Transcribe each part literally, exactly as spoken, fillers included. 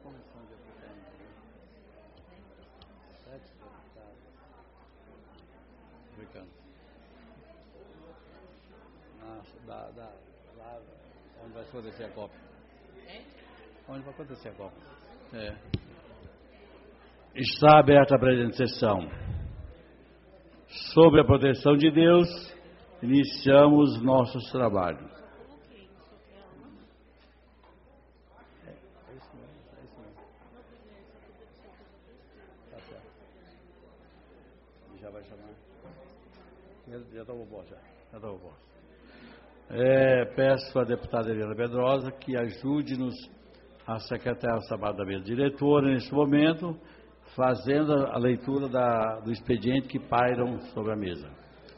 comissão de aplicamento. Sete deputados. Ficando. Nossa, dá, dá, lá onde vai acontecer a Copa. É? Onde vai acontecer a Copa. É. Está aberta a presente sessão. Sob a proteção de Deus, iniciamos nossos trabalhos. É, é isso mesmo, é isso mesmo. Tá certo. Já vai chamar. Já está o voto, já. Já está o voto. É, peço à deputada Helena Pedrosa que ajude-nos a secretária Sabada da mesa diretora neste momento, fazendo a leitura da, do expediente que pairam sobre a mesa.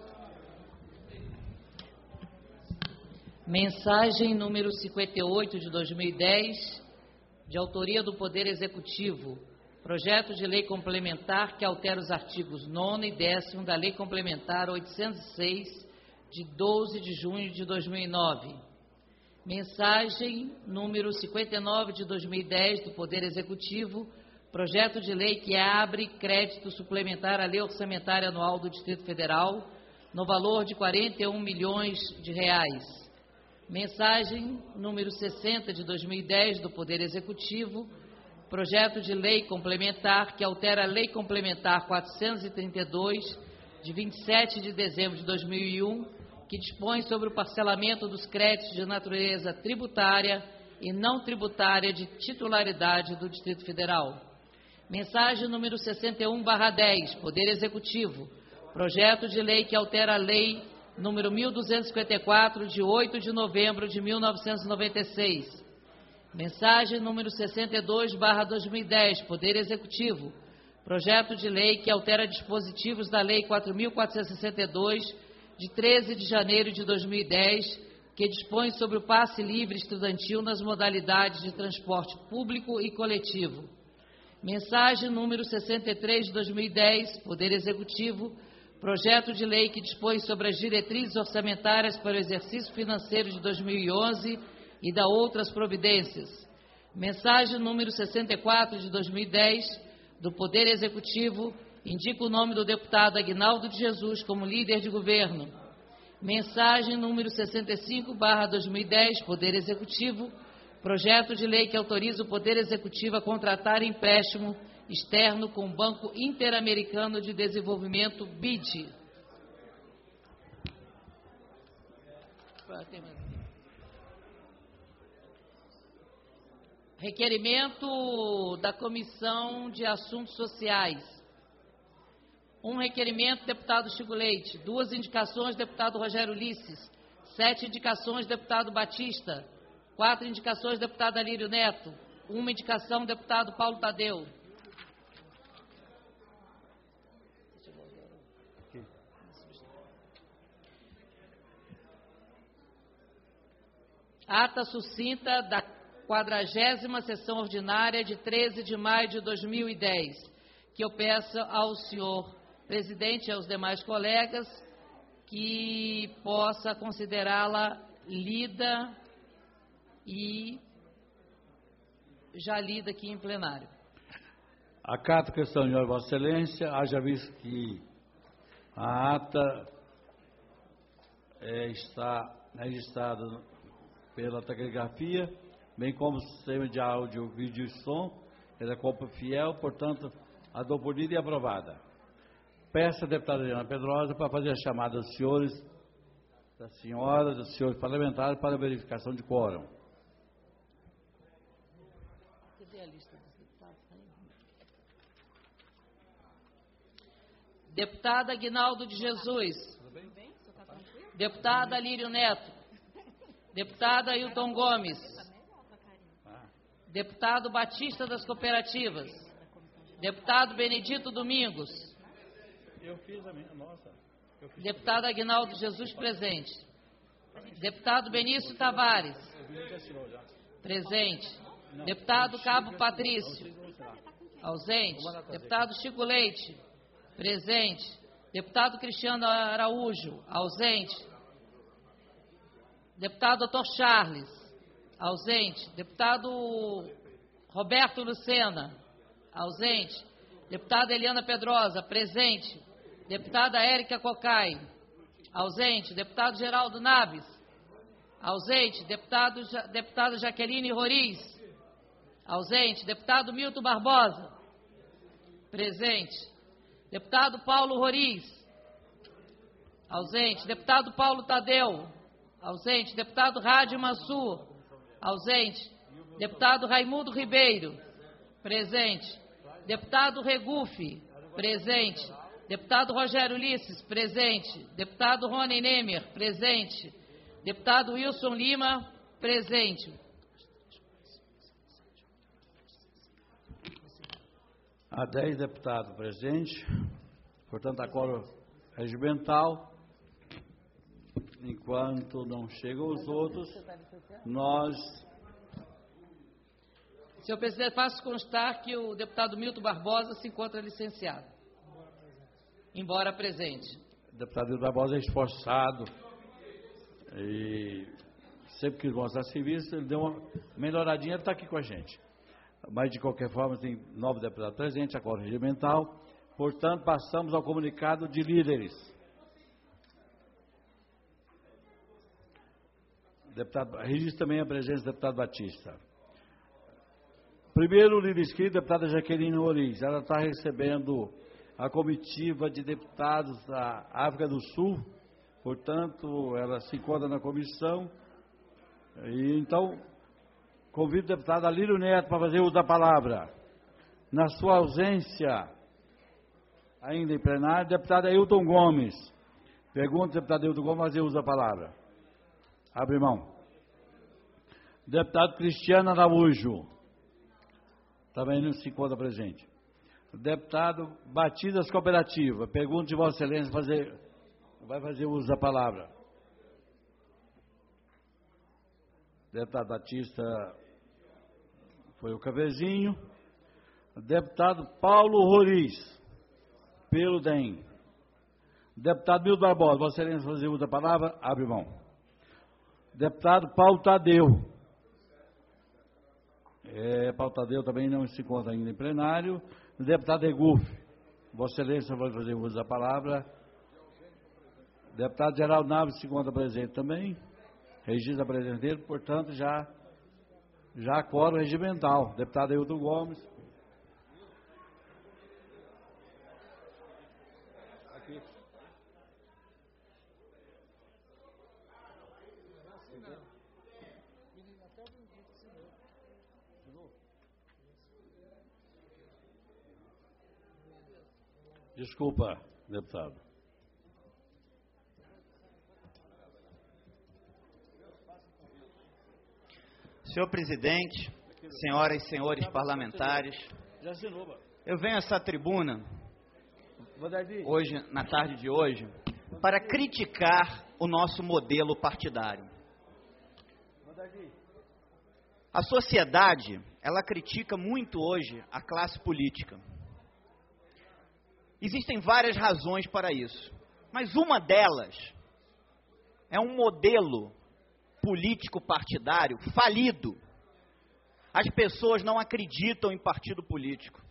Mensagem número cinquenta e oito de dois mil e dez, de autoria do Poder Executivo. Projeto de lei complementar que altera os artigos nono e décimo da Lei Complementar oitocentos e seis, de doze de junho de dois mil e nove. Mensagem número cinquenta e nove de dois mil e dez do Poder Executivo. Projeto de lei que abre crédito suplementar à Lei Orçamentária Anual do Distrito Federal, no valor de quarenta e um milhões de reais. Mensagem número sessenta de dois mil e dez do Poder Executivo. Projeto de lei complementar que altera a Lei Complementar quatrocentos e trinta e dois, de vinte e sete de dezembro de dois mil e um, que dispõe sobre o parcelamento dos créditos de natureza tributária e não tributária de titularidade do Distrito Federal. Mensagem número sessenta e um barra dez, Poder Executivo. Projeto de lei que altera a Lei número mil duzentos e cinquenta e quatro, de oito de novembro de mil novecentos e noventa e seis. Mensagem número sessenta e dois barra dois mil e dez, Poder Executivo. Projeto de lei que altera dispositivos da Lei quatro mil quatrocentos e sessenta e dois, de treze de janeiro de dois mil e dez, que dispõe sobre o passe livre estudantil nas modalidades de transporte público e coletivo. Mensagem número sessenta e três de dois mil e dez, Poder Executivo. Projeto de lei que dispõe sobre as diretrizes orçamentárias para o exercício financeiro de dois mil e onze e da outras providências. Mensagem número sessenta e quatro de dois mil e dez, do Poder Executivo, indica o nome do deputado Aguinaldo de Jesus como líder de governo. Mensagem número sessenta e cinco barra dois mil e dez, Poder Executivo. Projeto de lei que autoriza o Poder Executivo a contratar empréstimo externo com o Banco Interamericano de Desenvolvimento, B I D. Requerimento da Comissão de Assuntos Sociais. Um requerimento, deputado Chico Leite. Duas indicações, deputado Rogério Ulisses. Sete indicações, deputado Batista. Quatro indicações, deputado Alírio Neto. Uma indicação, deputado Paulo Tadeu. Ata sucinta da quadragésima sessão ordinária de treze de maio de dois mil e dez, que eu peço ao senhor presidente e aos demais colegas que possa considerá-la lida e já lida aqui em plenário. Acato a questão de Vossa Excelência, haja visto que a ata é, está registrada pela taquigrafia, bem como o sistema de áudio, vídeo e som, ela é cópia fiel, portanto, adoptada e aprovada. Peço à deputada Helena Pedrosa para fazer a chamada dos senhores, das senhoras, dos senhores parlamentares para a verificação de quórum. Deputado Aguinaldo de Jesus. Deputado Alírio Neto. Deputado Ailton Gomes. Deputado Batista das Cooperativas. Deputado Benedito Domingos. Eu fiz a minha, nossa. Eu fiz Deputado Aguinaldo Jesus presente. Deputado Benício Tavares. Presente. Deputado Cabo Patrício. Ausente. Deputado Chico Leite. Presente. Deputado Cristiano Araújo. Ausente. Deputado doutor Charles. Ausente. Deputado Roberto Lucena, ausente. Deputada Eliana Pedrosa, presente. Deputada Érica Cocai, ausente. Deputado Geraldo Naves, ausente. Deputado, deputada Jaqueline Roriz, ausente. Deputado Milton Barbosa, presente. Deputado Paulo Roriz, ausente. Deputado Paulo Tadeu, ausente. Deputado Rádio Mansur, ausente. Deputado Raimundo Ribeiro, presente. Deputado Regufe, presente. Deputado Rogério Ulisses, presente. Deputado Rony Nemer, presente. Deputado Wilson Lima, presente. Há dez deputados presentes, portanto, agora regimental. Enquanto não chegam os outros, nós... Senhor presidente, faço constar que o deputado Milton Barbosa se encontra licenciado, embora presente. O deputado Milton Barbosa é esforçado e sempre quis mostrar serviço, ele deu uma melhoradinha, ele está aqui com a gente. Mas, de qualquer forma, tem nove deputados presentes, agora regimental. Portanto, passamos ao comunicado de líderes. Deputado, registra também a presença do deputado Batista. Primeiro líder inscrito, deputada Jaqueline Roriz. Ela está recebendo a comitiva de deputados da África do Sul, portanto, ela se encontra na comissão. E, então, convido o deputado Alírio Neto para fazer uso da palavra. Na sua ausência, ainda em plenário, deputado Ailton Gomes. Pergunta, deputado Ailton Gomes, fazer uso da palavra. Abre mão. Deputado Cristiano Araújo. Também não se encontra presente. Deputado Batidas Cooperativa. Pergunta de Vossa Excelência, fazer, vai fazer uso da palavra. Deputado Batista foi o Cavezinho. Deputado Paulo Roriz, pelo D E M. Deputado Milton Barbosa, Vossa Excelência, fazer uso da palavra, abre mão. Deputado Paulo Tadeu. É, Paulo Tadeu também não se encontra ainda em plenário. Deputado Regufe, Vossa Excelência vai fazer uso da palavra. Deputado Geraldo Naves se encontra presente também. Registra a presença dele, portanto, já, já quórum regimental. Deputado Ailton Gomes. Aqui. Desculpa, deputado. Senhor presidente, senhoras e senhores parlamentares, eu venho a essa tribuna, hoje, na tarde de hoje, para criticar o nosso modelo partidário. A sociedade, ela critica muito hoje a classe política. Existem várias razões para isso, mas uma delas é um modelo político partidário falido. As pessoas não acreditam em partido político.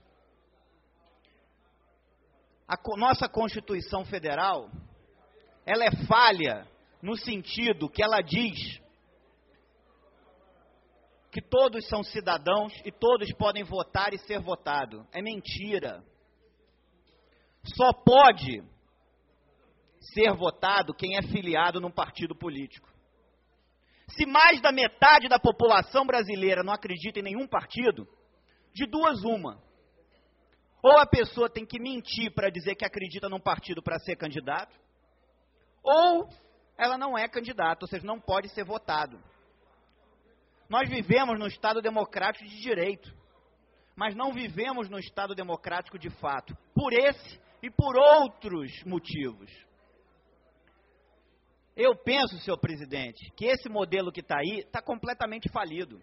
A nossa Constituição Federal, ela é falha no sentido que ela diz que todos são cidadãos e todos podem votar e ser votado. É mentira. Só pode ser votado quem é filiado num partido político. Se mais da metade da população brasileira não acredita em nenhum partido, de duas uma. Ou a pessoa tem que mentir para dizer que acredita num partido para ser candidato, ou ela não é candidata, ou seja, não pode ser votado. Nós vivemos no Estado democrático de direito, mas não vivemos no Estado democrático de fato, por esse e por outros motivos. Eu penso, senhor presidente, que esse modelo que está aí está completamente falido.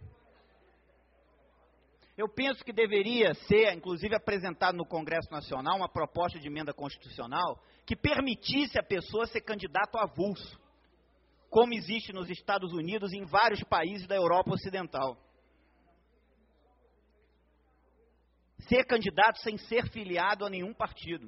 Eu penso que deveria ser, inclusive, apresentado no Congresso Nacional uma proposta de emenda constitucional que permitisse a pessoa ser candidato avulso, como existe nos Estados Unidos e em vários países da Europa Ocidental. ser candidato sem ser filiado a nenhum partido.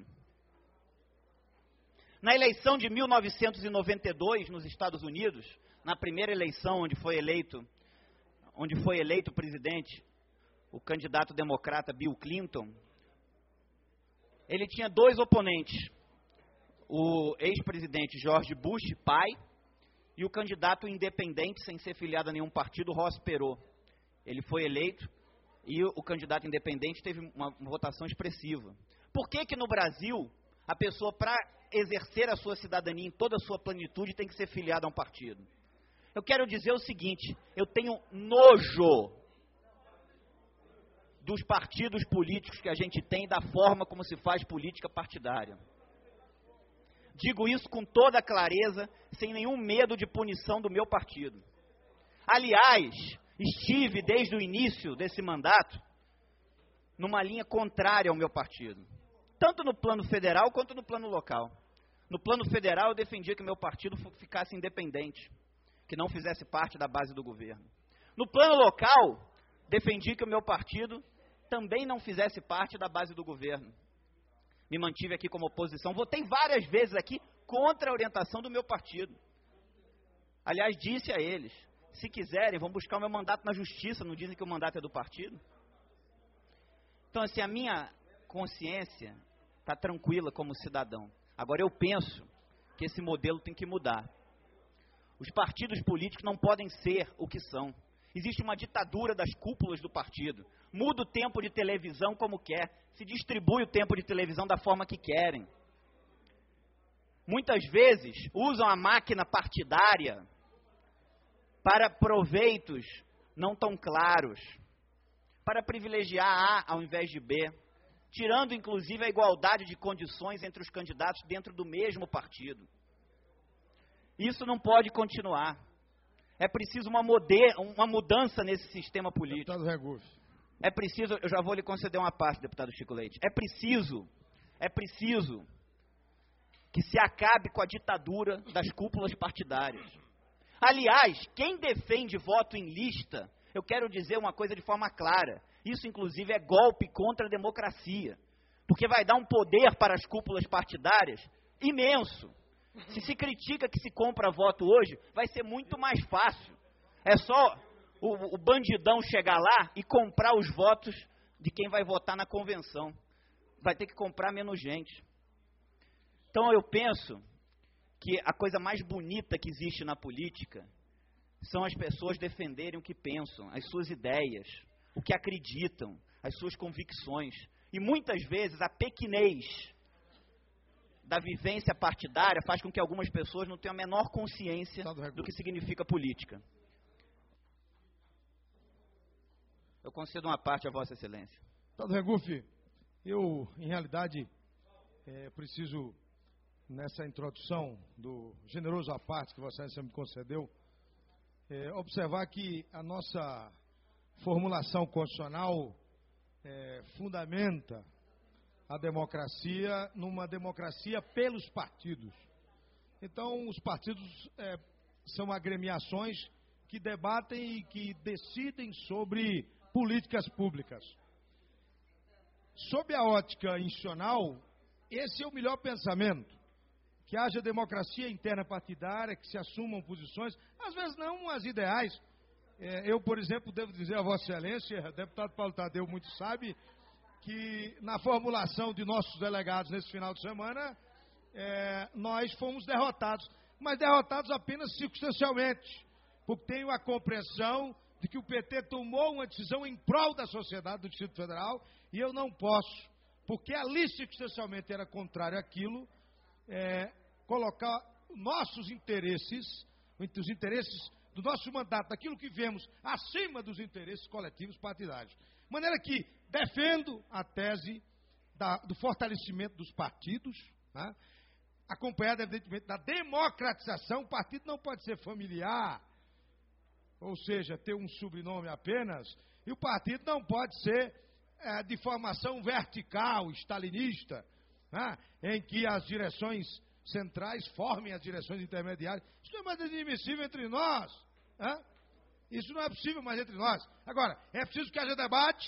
Na eleição de mil novecentos e noventa e dois, nos Estados Unidos, na primeira eleição onde foi eleito, onde foi eleito presidente, o candidato democrata Bill Clinton, ele tinha dois oponentes, o ex-presidente George Bush, pai, e o candidato independente, sem ser filiado a nenhum partido, Ross Perot. Ele foi eleito e o candidato independente teve uma, uma votação expressiva. Por que que no Brasil, a pessoa, para exercer a sua cidadania em toda a sua plenitude, tem que ser filiada a um partido? Eu quero dizer o seguinte, eu tenho nojo dos partidos políticos que a gente tem e da forma como se faz política partidária. Digo isso com toda clareza, sem nenhum medo de punição do meu partido. Aliás, estive desde o início desse mandato numa linha contrária ao meu partido, tanto no plano federal quanto no plano local. No plano federal eu defendia que o meu partido ficasse independente, que não fizesse parte da base do governo. No plano local, defendi que o meu partido também não fizesse parte da base do governo. Me mantive aqui como oposição, votei várias vezes aqui contra a orientação do meu partido. Aliás, disse a eles, se quiserem, vão buscar o meu mandato na justiça, não dizem que o mandato é do partido? Então, assim, a minha consciência está tranquila como cidadão. Agora, eu penso que esse modelo tem que mudar. Os partidos políticos não podem ser o que são. Existe uma ditadura das cúpulas do partido. Muda o tempo de televisão como quer. Se distribui o tempo de televisão da forma que querem. Muitas vezes usam a máquina partidária para proveitos não tão claros. Para privilegiar A ao invés de B. Tirando inclusive a igualdade de condições entre os candidatos dentro do mesmo partido. Isso não pode continuar. É preciso uma, mode- uma mudança nesse sistema político. Deputado Regufe. É preciso, eu já vou lhe conceder uma parte, deputado Chico Leite. É preciso, é preciso que se acabe com a ditadura das cúpulas partidárias. Aliás, quem defende voto em lista, eu quero dizer uma coisa de forma clara. Isso, inclusive, é golpe contra a democracia. Porque vai dar um poder para as cúpulas partidárias imenso. Se se critica que se compra voto hoje, vai ser muito mais fácil. É só o, o bandidão chegar lá e comprar os votos de quem vai votar na convenção. Vai ter que comprar menos gente. Então eu penso que a coisa mais bonita que existe na política são as pessoas defenderem o que pensam, as suas ideias, o que acreditam, as suas convicções. E muitas vezes a pequenez da vivência partidária faz com que algumas pessoas não tenham a menor consciência do que significa política. Eu concedo uma parte a Vossa Excelência. Deputado Regufe, eu, em realidade, é, preciso, nessa introdução do generoso à parte que Vossa Excelência me concedeu, é, observar que a nossa formulação constitucional é, fundamenta a democracia numa democracia pelos partidos. Então, os partidos é, são agremiações que debatem e que decidem sobre políticas públicas. Sob a ótica institucional, esse é o melhor pensamento. Que haja democracia interna partidária, que se assumam posições, às vezes não as ideais. É, eu, por exemplo, devo dizer a Vossa Excelência, o deputado Paulo Tadeu muito sabe, que na formulação de nossos delegados nesse final de semana, é, nós fomos derrotados, mas derrotados apenas circunstancialmente, porque tenho a compreensão de que o P T tomou uma decisão em prol da sociedade do Distrito Federal, e eu não posso, porque ali circunstancialmente era contrário àquilo, é, colocar nossos interesses, os interesses do nosso mandato, daquilo que vemos, acima dos interesses coletivos partidários. De maneira que defendo a tese da, do fortalecimento dos partidos, né, acompanhada, evidentemente, da democratização. O partido não pode ser familiar, ou seja, ter um sobrenome apenas, e o partido não pode ser é, de formação vertical, stalinista, né, em que as direções centrais formem as direções intermediárias. Isso não é mais admissível entre nós. Né? Isso não é possível mais entre nós. Agora, é preciso que haja debate,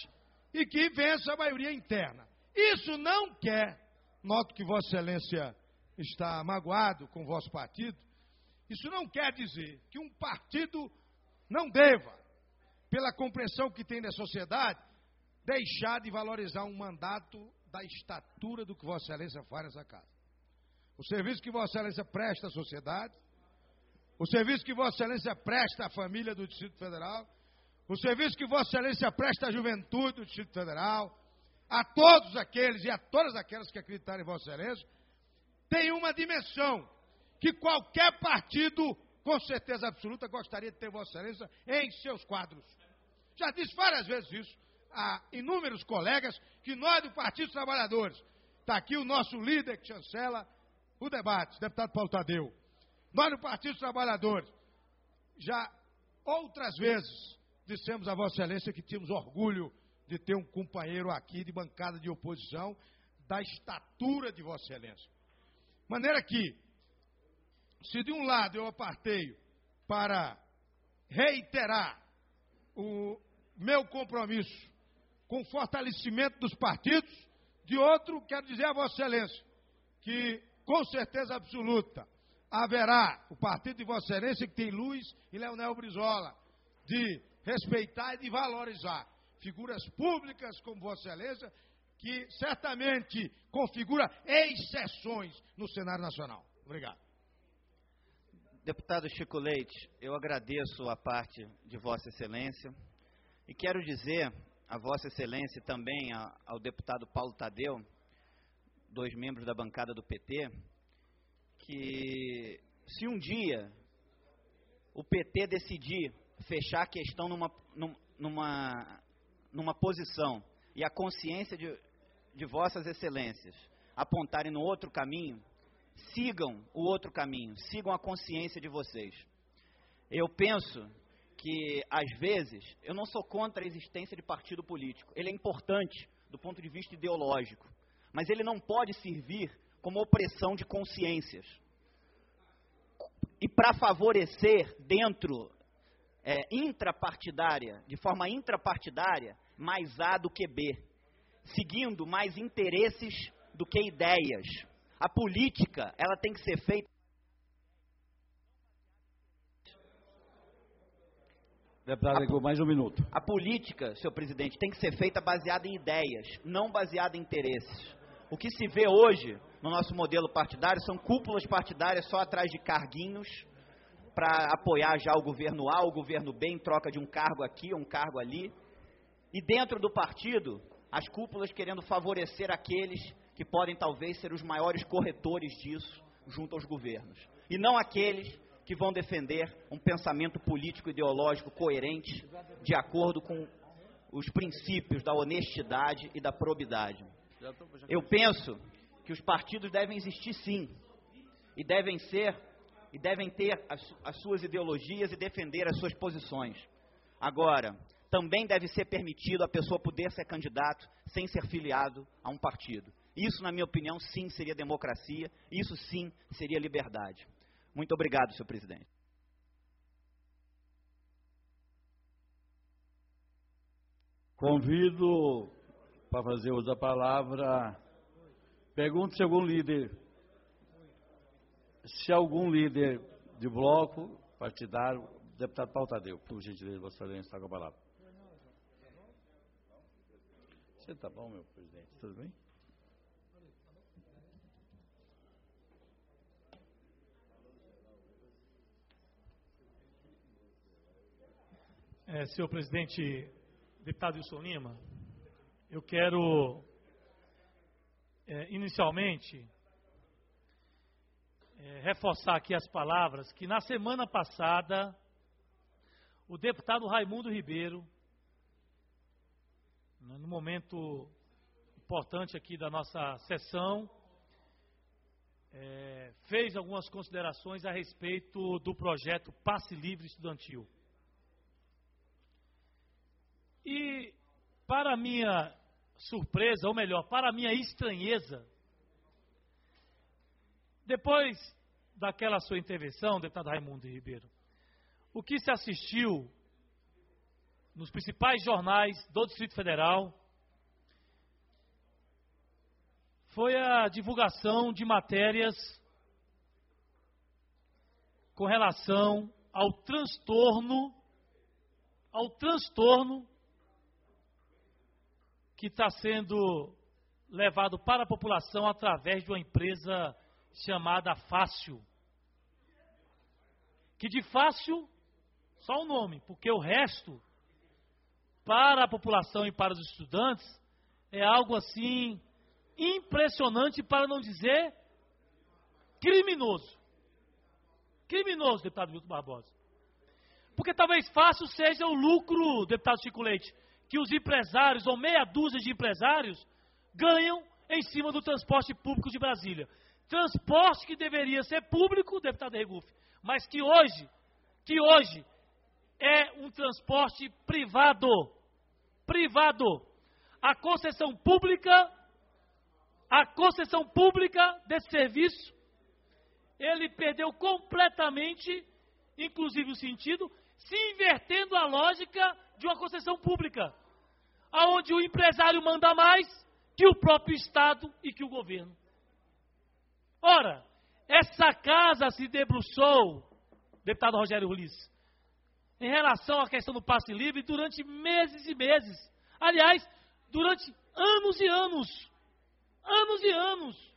e que vença a maioria interna. Isso não quer, noto que Vossa Excelência está magoado com o vosso partido, isso não quer dizer que um partido não deva, pela compreensão que tem da sociedade, deixar de valorizar um mandato da estatura do que Vossa Excelência faz nessa casa. O serviço que Vossa Excelência presta à sociedade, o serviço que Vossa Excelência presta à família do Distrito Federal, o serviço que Vossa Excelência presta à juventude do Distrito Federal, a todos aqueles e a todas aquelas que acreditarem em Vossa Excelência, tem uma dimensão que qualquer partido, com certeza absoluta, gostaria de ter Vossa Excelência em seus quadros. Já disse várias vezes isso a inúmeros colegas, que nós do Partido dos Trabalhadores, está aqui o nosso líder que chancela o debate, deputado Paulo Tadeu, nós do Partido dos Trabalhadores, já outras vezes dissemos a Vossa Excelência que tínhamos orgulho de ter um companheiro aqui de bancada de oposição da estatura de Vossa Excelência. Maneira que, se de um lado eu aparteio para reiterar o meu compromisso com o fortalecimento dos partidos, de outro, quero dizer a Vossa Excelência que, com certeza absoluta, haverá o partido de Vossa Excelência, que tem Luiz e Leonel Brizola, de respeitar e de valorizar figuras públicas como Vossa Excelência, que certamente configura exceções no cenário nacional. Obrigado. Deputado Chico Leite, eu agradeço a parte de Vossa Excelência e quero dizer a Vossa Excelência e também a, ao deputado Paulo Tadeu, dois membros da bancada do P T, que se um dia o P T decidir fechar a questão numa, numa, numa posição e a consciência de, de Vossas Excelências apontarem no outro caminho, sigam o outro caminho, sigam a consciência de vocês. Eu penso que, às vezes, eu não sou contra a existência de partido político. Ele é importante do ponto de vista ideológico, mas ele não pode servir como opressão de consciências. E para favorecer dentro, é, intrapartidária, de forma intrapartidária, mais A do que B, seguindo mais interesses do que ideias. A política, ela tem que ser feita. Deputado, ligou mais um minuto. A política, senhor presidente, tem que ser feita baseada em ideias, não baseada em interesses. O que se vê hoje no nosso modelo partidário são cúpulas partidárias só atrás de carguinhos para apoiar já o governo A, o governo B, em troca de um cargo aqui, um cargo ali. E dentro do partido, as cúpulas querendo favorecer aqueles que podem talvez ser os maiores corretores disso junto aos governos. E não aqueles que vão defender um pensamento político ideológico coerente, de acordo com os princípios da honestidade e da probidade. Eu penso que os partidos devem existir sim, e devem ser, e devem ter as, as suas ideologias e defender as suas posições. Agora, também deve ser permitido a pessoa poder ser candidato sem ser filiado a um partido. Isso, na minha opinião, sim seria democracia, isso sim seria liberdade. Muito obrigado, senhor presidente. Convido para fazer uso da palavra, pergunto se algum líder, se algum líder de bloco partidário, deputado Paulo Tadeu, por gentileza, Vossa Excelência, está com a palavra. Você está bom, meu presidente? Tudo bem? É, senhor presidente, deputado Wilson Lima, eu quero, é, inicialmente, é, reforçar aqui as palavras que na semana passada, o deputado Raimundo Ribeiro, no momento importante aqui da nossa sessão, é, fez algumas considerações a respeito do projeto Passe Livre Estudantil. E, para minha surpresa, ou melhor, para minha estranheza, depois daquela sua intervenção, deputado Raimundo Ribeiro, o que se assistiu nos principais jornais do Distrito Federal, foi a divulgação de matérias com relação ao transtorno, ao transtorno que está sendo levado para a população através de uma empresa chamada Fácil. Que de fácil, só o nome, porque o resto, para a população e para os estudantes, é algo assim impressionante, para não dizer criminoso. Criminoso, deputado Milton Barbosa. Porque talvez fácil seja o lucro, deputado Chico Leite, que os empresários, ou meia dúzia de empresários, ganham em cima do transporte público de Brasília. Transporte que deveria ser público, deputado Regufe, mas que hoje, que hoje é um transporte privado. Privado. A concessão pública, a concessão pública desse serviço, ele perdeu completamente, inclusive o sentido, se invertendo a lógica de uma concessão pública, aonde o empresário manda mais que o próprio Estado e que o governo. Ora, essa casa se debruçou, deputado Rogério Ulisses, em relação à questão do passe livre durante meses e meses. Aliás, durante anos e anos. Anos e anos.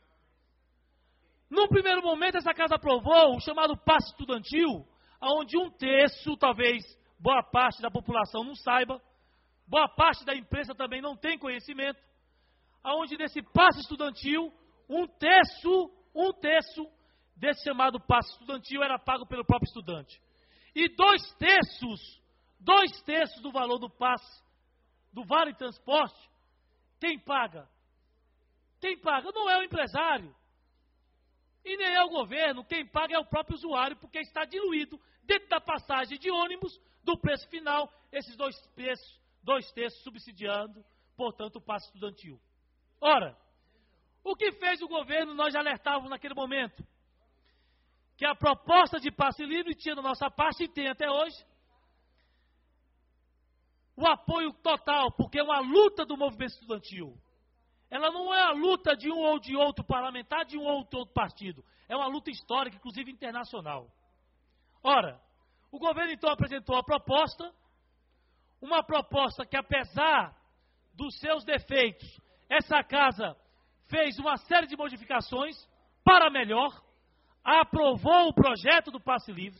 Num primeiro momento, essa casa aprovou o chamado passe estudantil, onde um terço, talvez boa parte da população não saiba, boa parte da imprensa também não tem conhecimento, onde nesse passe estudantil, um terço, um terço desse chamado passe estudantil era pago pelo próprio estudante. E dois terços, dois terços do valor do passe, do vale transporte, quem paga? Quem paga não é o empresário. E nem é o governo, quem paga é o próprio usuário, porque está diluído dentro da passagem de ônibus, do preço final, esses dois terços, dois terços subsidiando, portanto, o passe estudantil. Ora, o que fez o governo, nós já alertávamos naquele momento, que a proposta de passe livre tinha da nossa parte, e tem até hoje, o apoio total, porque é uma luta do movimento estudantil. Ela não é a luta de um ou de outro parlamentar, de um ou de outro partido. É uma luta histórica, inclusive internacional. Ora, o governo então apresentou a proposta, uma proposta que, apesar dos seus defeitos, essa casa fez uma série de modificações para melhor, aprovou o projeto do passe livre,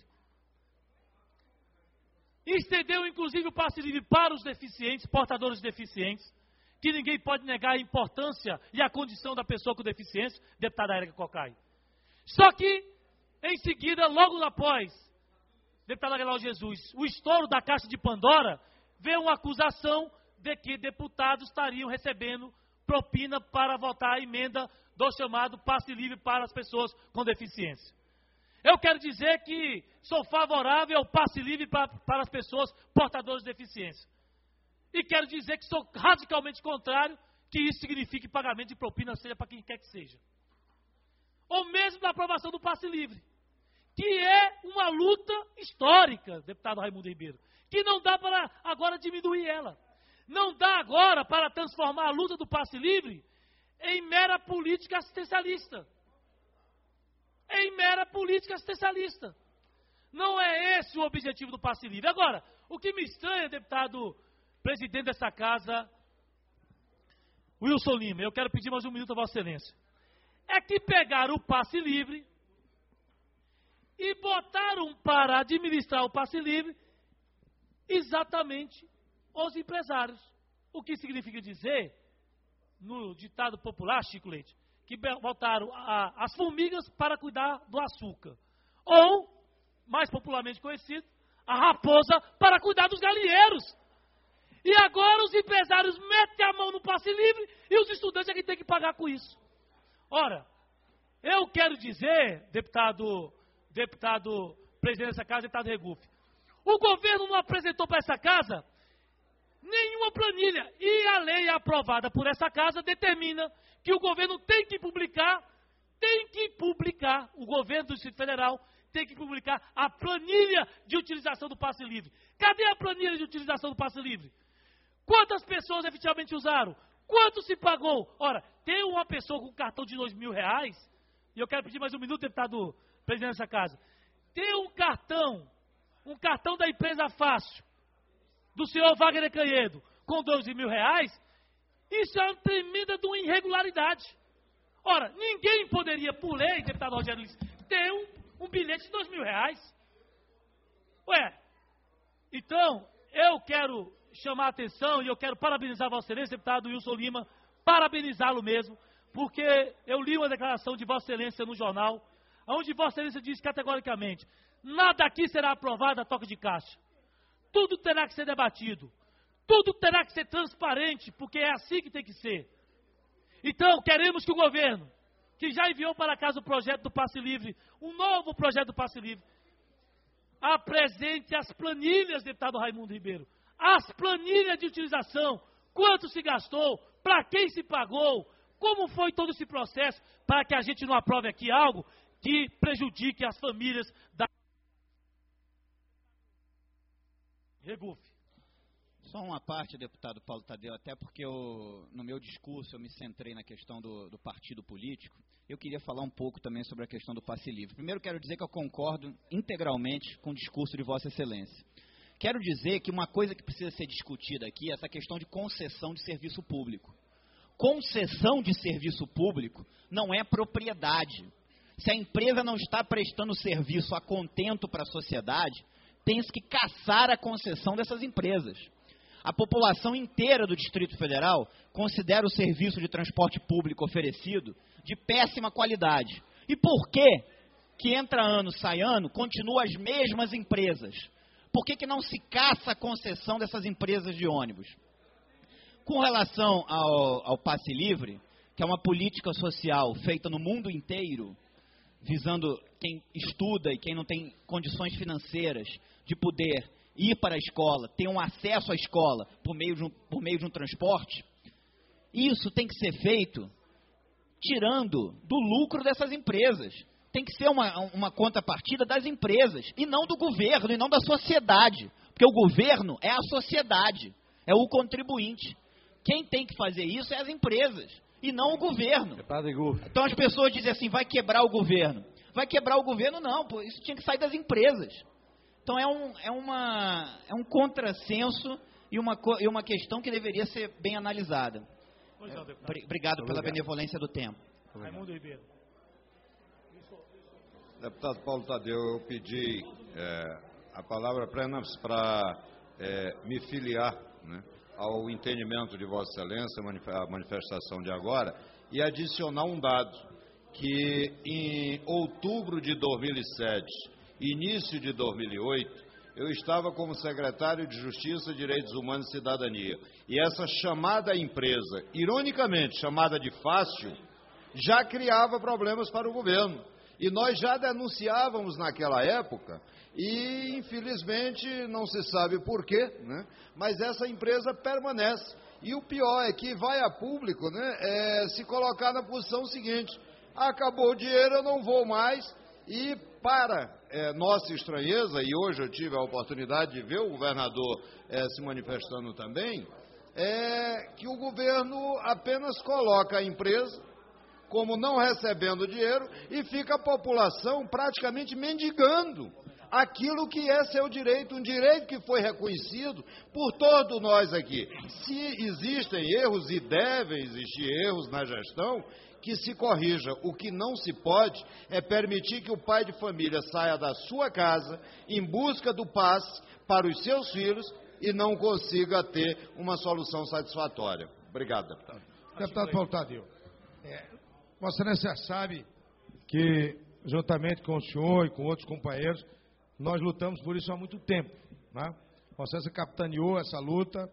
estendeu inclusive o passe livre para os deficientes, portadores de deficientes, que ninguém pode negar a importância e a condição da pessoa com deficiência, deputada Érica Cocai. Só que, em seguida, logo após, deputada Aguilar Jesus, o estouro da Caixa de Pandora, veio uma acusação de que deputados estariam recebendo propina para votar a emenda do chamado passe livre para as pessoas com deficiência. Eu quero dizer que sou favorável ao passe livre para, para as pessoas portadoras de deficiência. E quero dizer que sou radicalmente contrário que isso signifique pagamento de propina, seja para quem quer que seja. Ou mesmo na aprovação do passe livre, que é uma luta histórica, deputado Raimundo Ribeiro, que não dá para agora diminuir ela. Não dá agora para transformar a luta do passe livre em mera política assistencialista. Em mera política assistencialista. Não é esse o objetivo do passe livre. Agora, o que me estranha, deputado presidente dessa casa, Wilson Lima, eu quero pedir mais um minuto a Vossa Excelência, é que pegaram o passe livre e botaram para administrar o passe livre exatamente os empresários. O que significa dizer, no ditado popular, Chico Leite, que botaram a, as formigas para cuidar do açúcar. Ou, mais popularmente conhecido, a raposa para cuidar dos galinheiros. E agora os empresários metem a mão no passe livre e os estudantes é que tem que pagar com isso. Ora, eu quero dizer, deputado, deputado presidente dessa casa, deputado Regufe, o governo não apresentou para essa casa nenhuma planilha. E a lei aprovada por essa casa determina que o governo tem que publicar, tem que publicar, o governo do Distrito Federal tem que publicar a planilha de utilização do passe livre. Cadê a planilha de utilização do passe livre? Quantas pessoas efetivamente usaram? Quanto se pagou? Ora, tem uma pessoa com cartão de dois mil reais, e eu quero pedir mais um minuto, deputado presidente dessa casa. Tem um cartão, um cartão da empresa Fácil, do senhor Wagner Canhedo, com doze mil reais, isso é uma tremenda de uma irregularidade. Ora, ninguém poderia, por lei, deputado Rogério Ulisses, ter um, um bilhete de dois mil reais. Ué, então, eu quero chamar a atenção e eu quero parabenizar Vossa Excelência, deputado Wilson Lima, parabenizá-lo mesmo, porque eu li uma declaração de Vossa Excelência no jornal, onde Vossa Excelência diz categoricamente, nada aqui será aprovado a toque de caixa. Tudo terá que ser debatido. Tudo terá que ser transparente, porque é assim que tem que ser. Então, queremos que o governo, que já enviou para casa o projeto do Passe Livre, um novo projeto do Passe Livre, apresente as planilhas, deputado Raimundo Ribeiro, as planilhas de utilização, quanto se gastou, para quem se pagou, como foi todo esse processo, para que a gente não aprove aqui algo que prejudique as famílias da Regufe. Só uma parte, deputado Paulo Tadeu, até porque eu, no meu discurso eu me centrei na questão do, do partido político. Eu queria falar um pouco também sobre a questão do passe livre. Primeiro quero dizer que eu concordo integralmente com o discurso de Vossa Excelência. Quero dizer que uma coisa que precisa ser discutida aqui é essa questão de concessão de serviço público. Concessão de serviço público não é propriedade. Se a empresa não está prestando serviço a contento para a sociedade, tem-se que caçar a concessão dessas empresas. A população inteira do Distrito Federal considera o serviço de transporte público oferecido de péssima qualidade. E por que que entra ano, sai ano, continuam as mesmas empresas? Por que que não se caça a concessão dessas empresas de ônibus? Com relação ao, ao passe livre, que é uma política social feita no mundo inteiro, visando quem estuda e quem não tem condições financeiras de poder ir para a escola, ter um acesso à escola por meio de um, por meio de um transporte, isso tem que ser feito tirando do lucro dessas empresas. Tem que ser uma, uma contrapartida das empresas, e não do governo, e não da sociedade. Porque o governo é a sociedade, é o contribuinte. Quem tem que fazer isso é as empresas, e não o governo. Então as pessoas dizem assim, vai quebrar o governo. Vai quebrar o governo? Não, pô, isso tinha que sair das empresas. Então é um, é uma, é um contrassenso e uma, e uma questão que deveria ser bem analisada. Pois não, Obrigado, Obrigado pela benevolência do tempo. Raimundo Ribeiro. Deputado Paulo Tadeu, eu pedi é, a palavra apenas para é, me filiar, né, ao entendimento de Vossa Excelência, a manifestação de agora, e adicionar um dado, que em outubro de dois mil e sete, início de dois mil e oito, eu estava como secretário de Justiça, Direitos Humanos e Cidadania. E essa chamada empresa, ironicamente chamada de Fácil, já criava problemas para o governo. E nós já denunciávamos naquela época, e infelizmente não se sabe por quê, né? Mas essa empresa permanece. E o pior é que vai a público, né, é, se colocar na posição seguinte: acabou o dinheiro, eu não vou mais. E para é, nossa estranheza, e hoje eu tive a oportunidade de ver o governador é, se manifestando também, é que o governo apenas coloca a empresa como não recebendo dinheiro e fica a população praticamente mendigando aquilo que é seu direito, um direito que foi reconhecido por todos nós aqui. Se existem erros, e devem existir erros na gestão, que se corrija. O que não se pode é permitir que o pai de família saia da sua casa em busca do passe para os seus filhos e não consiga ter uma solução satisfatória. Obrigado, deputado. Deputado Paulo Tadeu, é, Vossa Excelência sabe que, juntamente com o senhor e com outros companheiros, nós lutamos por isso há muito tempo, né? Vossa Excelência capitaneou essa luta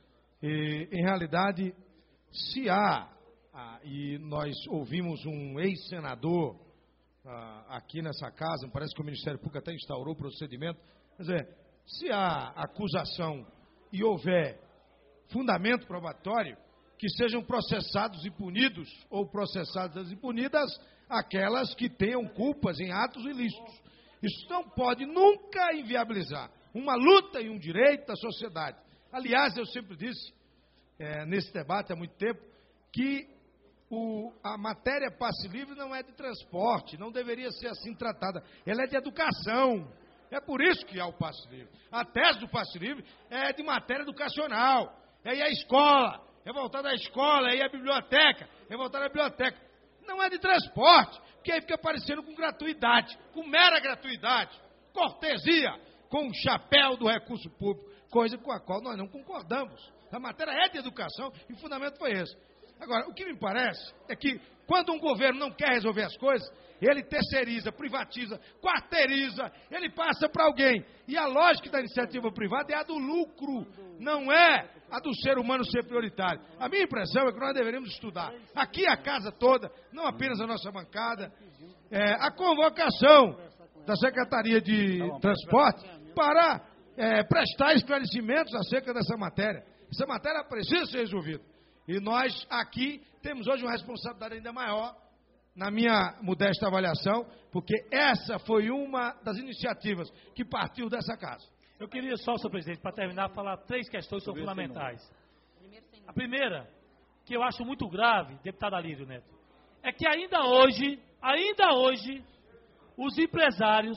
e, em realidade, se há, ah, e nós ouvimos um ex-senador ah, aqui nessa casa, parece que o Ministério Público até instaurou o procedimento, quer dizer, se há acusação e houver fundamento probatório, que sejam processados e punidos, ou processadas e punidas, aquelas que tenham culpas em atos ilícitos. Isso não pode nunca inviabilizar uma luta e um direito da sociedade. Aliás, eu sempre disse é, nesse debate há muito tempo, que o, a matéria passe livre não é de transporte, não deveria ser assim tratada, ela é de educação. É por isso que há o passe livre. A tese do passe livre é de matéria educacional, é ir à escola, é voltar da escola, é ir à biblioteca, é voltar à biblioteca. Não é de transporte, porque aí fica parecendo com gratuidade, com mera gratuidade, cortesia, com o chapéu do recurso público, coisa com a qual nós não concordamos. A matéria é de educação e o fundamento foi esse. Agora, o que me parece é que quando um governo não quer resolver as coisas, ele terceiriza, privatiza, quarteiriza, ele passa para alguém. E a lógica da iniciativa privada é a do lucro, não é a do ser humano ser prioritário. A minha impressão é que nós deveríamos estudar, aqui a casa toda, não apenas a nossa bancada, é, a convocação da Secretaria de Transporte para é, prestar esclarecimentos acerca dessa matéria. Essa matéria precisa ser resolvida. E nós aqui temos hoje uma responsabilidade ainda maior, na minha modesta avaliação, porque essa foi uma das iniciativas que partiu dessa casa. Eu queria só, senhor presidente, para terminar, falar três questões que são fundamentais. A primeira, que eu acho muito grave, deputado Alírio Neto, é que ainda hoje, ainda hoje, os empresários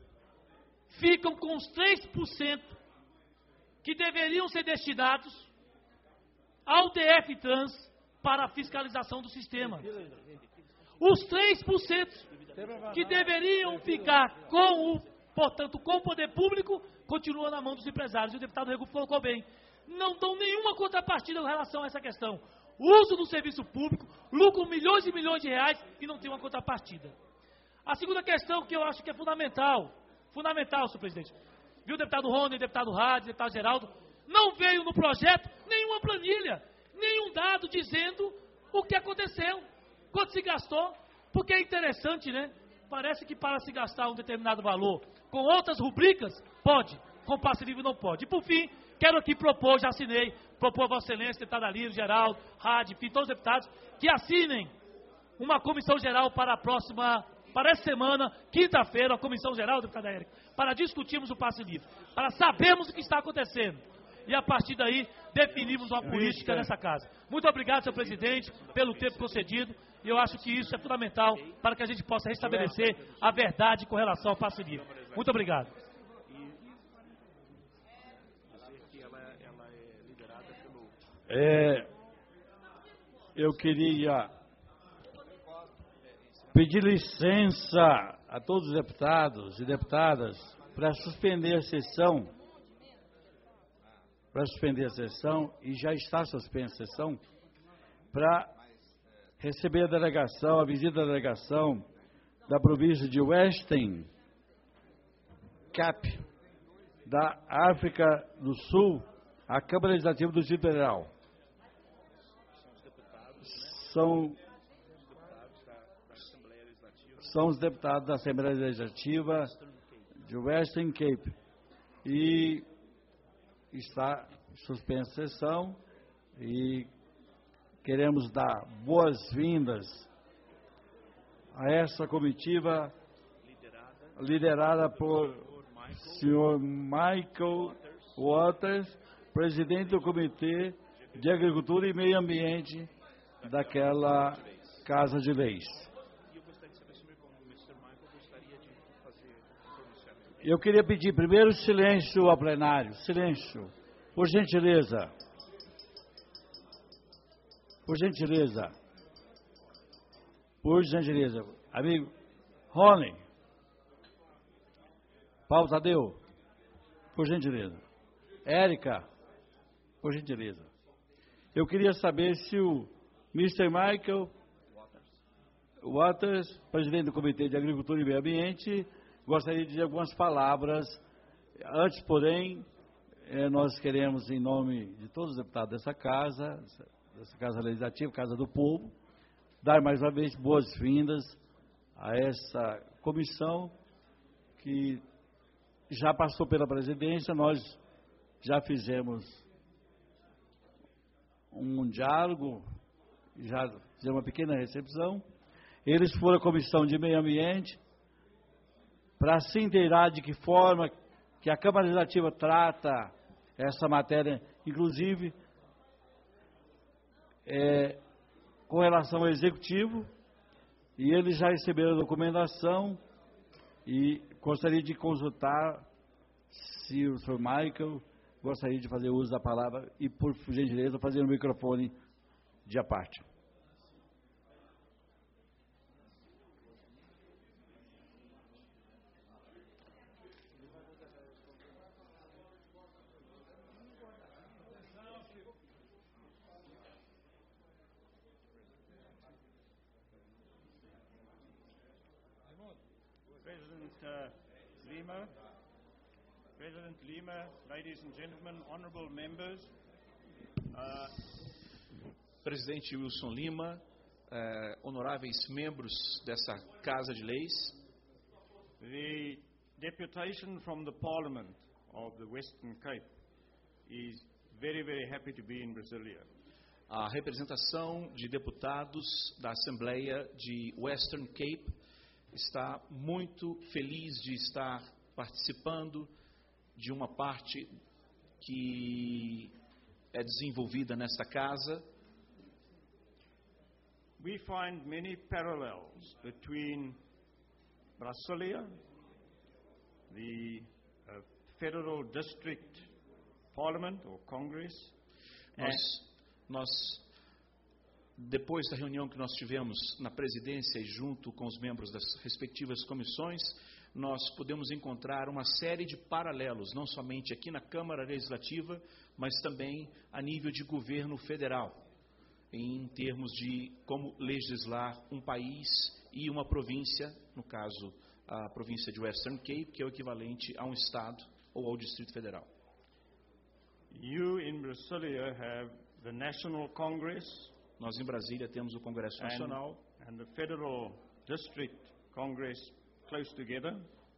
ficam com os três por cento que deveriam ser destinados ao D F Trans para a fiscalização do sistema. Os três por cento que deveriam ficar com o, portanto, com o poder público, continuam na mão dos empresários. E o deputado Rego colocou bem. Não dão nenhuma contrapartida em relação a essa questão. Uso do serviço público, lucram milhões e milhões de reais e não tem uma contrapartida. A segunda questão que eu acho que é fundamental, fundamental, senhor presidente, viu o deputado Rony, o deputado Rádio, o deputado Geraldo, não veio no projeto nenhuma planilha, nenhum dado dizendo o que aconteceu, quanto se gastou, porque é interessante, né? Parece que para se gastar um determinado valor com outras rubricas, pode, com passe livre não pode. E por fim, quero aqui propor, já assinei, propor a Vossa Excelência, deputado Alírio, Geraldo, Rádio, enfim, todos os deputados, que assinem uma comissão geral para a próxima, para essa semana, quinta-feira, a comissão geral, deputada Érica, para discutirmos o passe livre, para sabermos o que está acontecendo. E a partir daí, definimos uma política nessa casa. Muito obrigado, senhor presidente, pelo tempo concedido. E eu acho que isso é fundamental para que a gente possa restabelecer a verdade com relação ao passe livre. Muito obrigado. É, eu queria pedir licença a todos os deputados e deputadas para suspender a sessão, para suspender a sessão, e já está suspensa a sessão, para receber a delegação, a visita da delegação da província de Western Cape, da África do Sul, à Câmara Legislativa do Distrito Federal. São, são os deputados da Assembleia Legislativa de Western Cape. E está suspensa a sessão e queremos dar boas-vindas a essa comitiva liderada por senhor Michael Waters, presidente do Comitê de Agricultura e Meio Ambiente daquela Casa de Leis. Eu queria pedir primeiro silêncio ao plenário. Silêncio. Por gentileza. Por gentileza. Por gentileza. Amigo Rony. Paulo Tadeu. Por gentileza. Érica. Por gentileza. Eu queria saber se o mister Michael Waters, presidente do Comitê de Agricultura e Meio Ambiente, gostaria de dizer algumas palavras. Antes, porém, eh, nós queremos, em nome de todos os deputados dessa casa, dessa Casa Legislativa, Casa do Povo, dar mais uma vez boas-vindas a essa comissão que já passou pela presidência. Nós já fizemos um diálogo, já fizemos uma pequena recepção. Eles foram à Comissão de Meio Ambiente para se inteirar de que forma que a Câmara Legislativa trata essa matéria, inclusive é, com relação ao executivo, e eles já receberam a documentação e gostaria de consultar se o senhor Michael gostaria de fazer uso da palavra e, por gentileza, fazer o microfone de à parte. President uh, Lima, President Lima, ladies and gentlemen, honorable members. Uh, Presidente Wilson Lima, eh, honoráveis membros dessa Casa de Leis. The deputation from the Parliament of the Western Cape is very, very happy to be in Brasilia. A representação de deputados da Assembleia de Western Cape está muito feliz de estar participando de uma parte que é desenvolvida nesta casa. We find many parallels between Brasilia, the uh, Federal District Parliament or Congress, Nós, nós, depois da reunião que nós tivemos na presidência e junto com os membros das respectivas comissões, nós podemos encontrar uma série de paralelos, não somente aqui na Câmara Legislativa, mas também a nível de governo federal, em termos de como legislar um país e uma província, no caso, a província de Western Cape, que é o equivalente a um estado ou ao Distrito Federal. You in Brasilia have the National Congress. Nós em Brasília temos o Congresso Nacional and, and the Federal District Congress close together.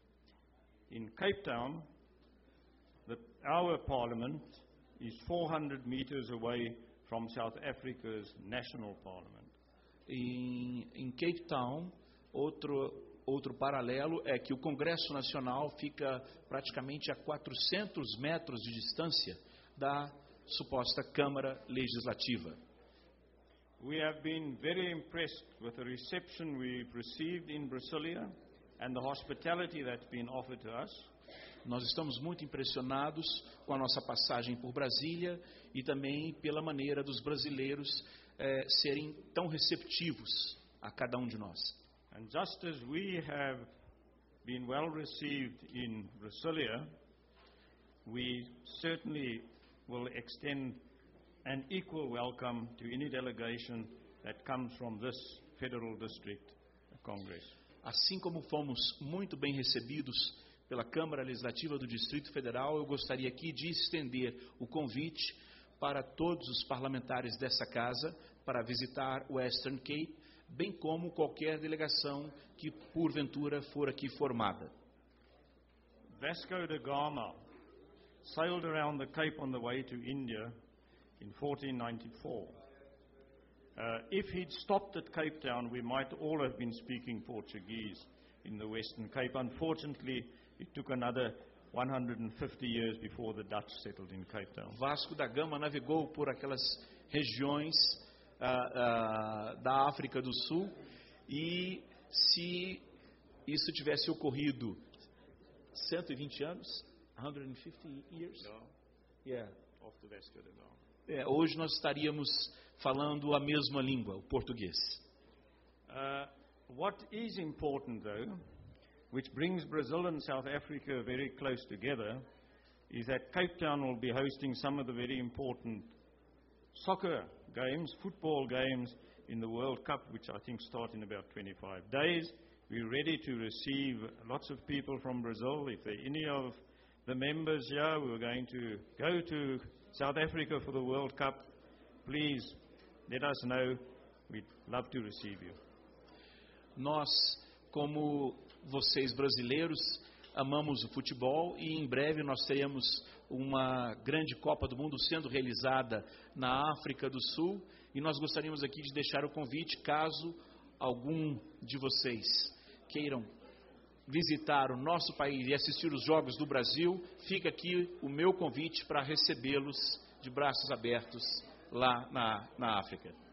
In Cape Town, the, our Parliament is four hundred meters away from South Africa's National Parliament. Em, em Cape Town, outro, outro paralelo é que o Congresso Nacional fica praticamente a quatrocentos metros de distância da suposta Câmara Legislativa. We have been very impressed with the reception we've received in Brasilia and the hospitality that's been offered to us. Nós estamos muito impressionados com a nossa passagem por Brasília e também pela maneira dos brasileiros eh, serem tão receptivos a cada um de nós. And just as we have been well received in Brasilia, we certainly will extend an equal welcome to any delegation that comes from this Federal District Congress. Assim como fomos muito bem recebidos pela Câmara Legislativa do Distrito Federal, eu gostaria aqui de estender o convite para todos os parlamentares dessa casa para visitar o Western Cape, bem como qualquer delegação que porventura for aqui formada. Vasco da Gama sailed around the Cape on the way to India in fourteen ninety-four. Uh, if he'd stopped at Cape Town, we might all have been speaking Portuguese in the Western Cape. Unfortunately, it took another one hundred fifty years before the Dutch settled in Cape Town. Vasco da Gama navegou por aquelas regiões uh, uh, da África do Sul, e se isso tivesse ocorrido cento e vinte anos, one hundred fifty years? No. Yeah. After Vasco da Gama. É, hoje nós estaríamos falando a mesma língua, o português. Uh, what is important, though, which brings Brazil and South Africa very close together, is that Cape Town will be hosting some of the very important soccer games, football games in the World Cup, which I think start in about twenty-five days. We're ready to receive lots of people from Brazil. If there are any of the members here who are going to go to South Africa for the World Cup, please let us know. We'd love to receive you. Nós, como vocês brasileiros, amamos o futebol, e em breve nós teremos uma grande Copa do Mundo sendo realizada na África do Sul, e nós gostaríamos aqui de deixar o convite, caso algum de vocês queiram visitar o nosso país e assistir os Jogos do Brasil, fica aqui o meu convite para recebê-los de braços abertos lá na, na África.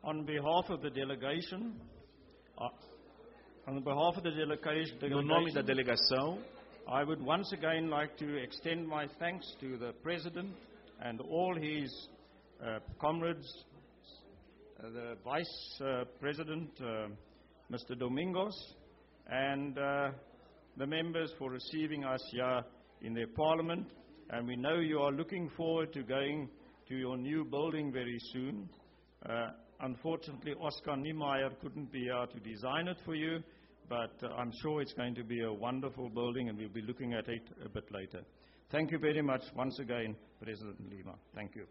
on behalf of the delegation, uh, on behalf of the delegation, No nome da delegação, I would once again like to extend my thanks to the President and all his uh, comrades, uh, the Vice uh, President, uh, Mister Domingos, and uh, the members for receiving us here in their Parliament. And we know you are looking forward to going to your new building very soon. Uh, unfortunately, Oscar Niemeyer couldn't be here to design it for you, but uh, I'm sure it's going to be a wonderful building, and we'll be looking at it a bit later. Thank you very much once again, President Lima. Thank you.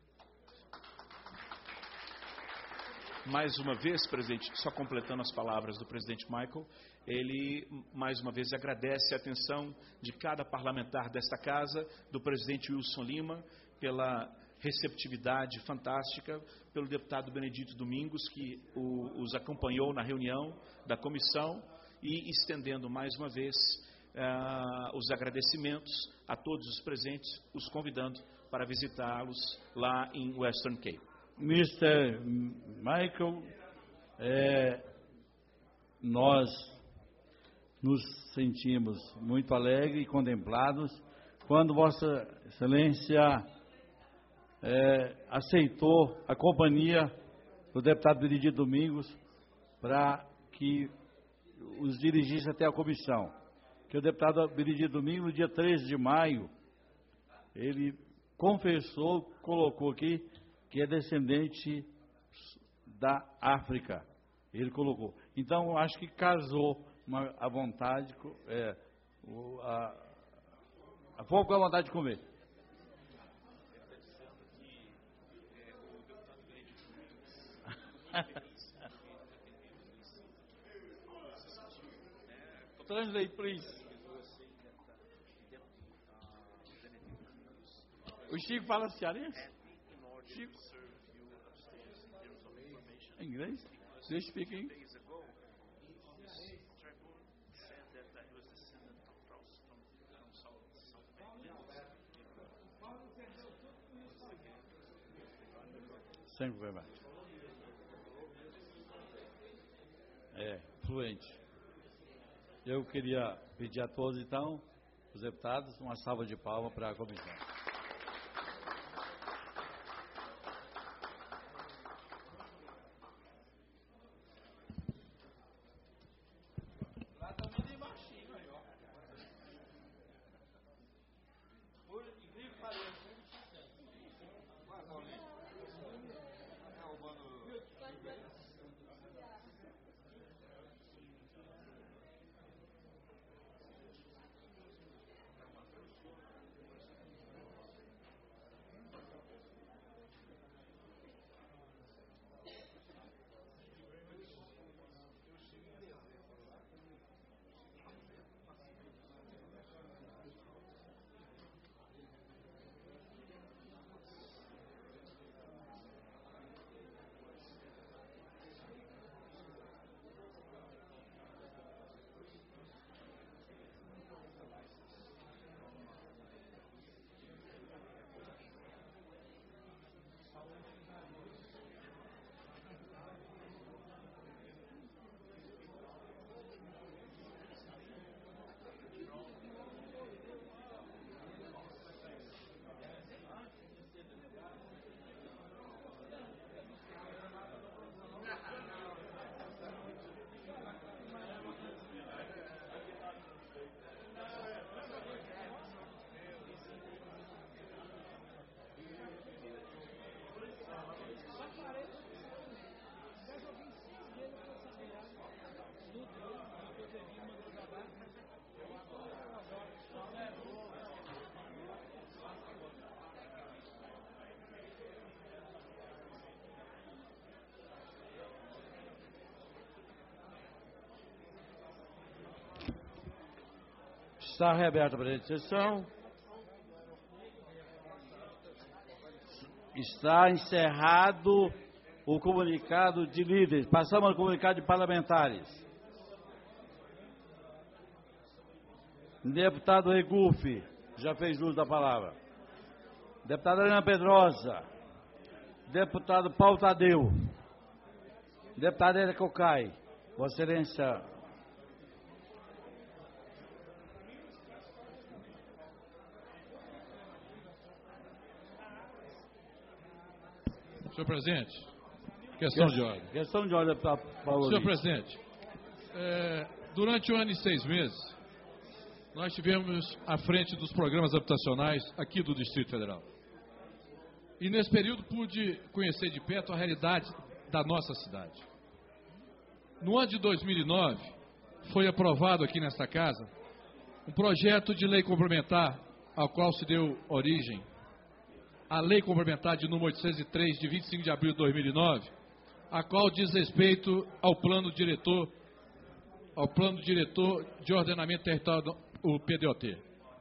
Mais uma vez, presidente, só completando as palavras do presidente Michael, ele mais uma vez agradece a atenção de cada parlamentar desta casa, do presidente Wilson Lima, pela receptividade fantástica, pelo deputado Benedito Domingos, que o, os acompanhou na reunião da comissão, e estendendo mais uma vez uh, os agradecimentos a todos os presentes, os convidando para visitá-los lá em Western Cape. mister Michael, é, nós nos sentimos muito alegres e contemplados quando Vossa Excelência é, aceitou a companhia do deputado Benedito Domingos para que os dirigisse até a comissão. Que o deputado Benedito Domingos, no dia treze de maio, ele confessou, colocou aqui, que é descendente da África. Ele colocou. Então, acho que casou uma, a vontade, é, o, a, a fome com a vontade de comer. Translate, please. O Chico fala cearense? Chico? Em inglês? Do you speak English? Thank you very much. É, fluente. Eu queria pedir a todos, então, os deputados, uma salva de palmas para a comissão. Está reaberta a presente sessão. Está encerrado o comunicado de líderes. Passamos ao comunicado de parlamentares. Deputado Regufe, já fez uso da palavra. Deputada Helena Pedrosa. Deputado Paulo Tadeu. Deputado Érica Cocai, Vossa Excelência. Senhor presidente, questão de ordem. Questão de ordem, deputado Paulo. Senhor presidente, é, durante um ano e seis meses, nós estivemos à frente dos programas habitacionais aqui do Distrito Federal. E nesse período pude conhecer de perto a realidade da nossa cidade. No ano de dois mil e nove, foi aprovado aqui nesta casa um projeto de lei complementar ao qual se deu origem a Lei Complementar de número oitocentos e três, de vinte e cinco de abril de dois mil e nove, a qual diz respeito ao plano diretor, ao plano diretor de ordenamento territorial, o P D O T.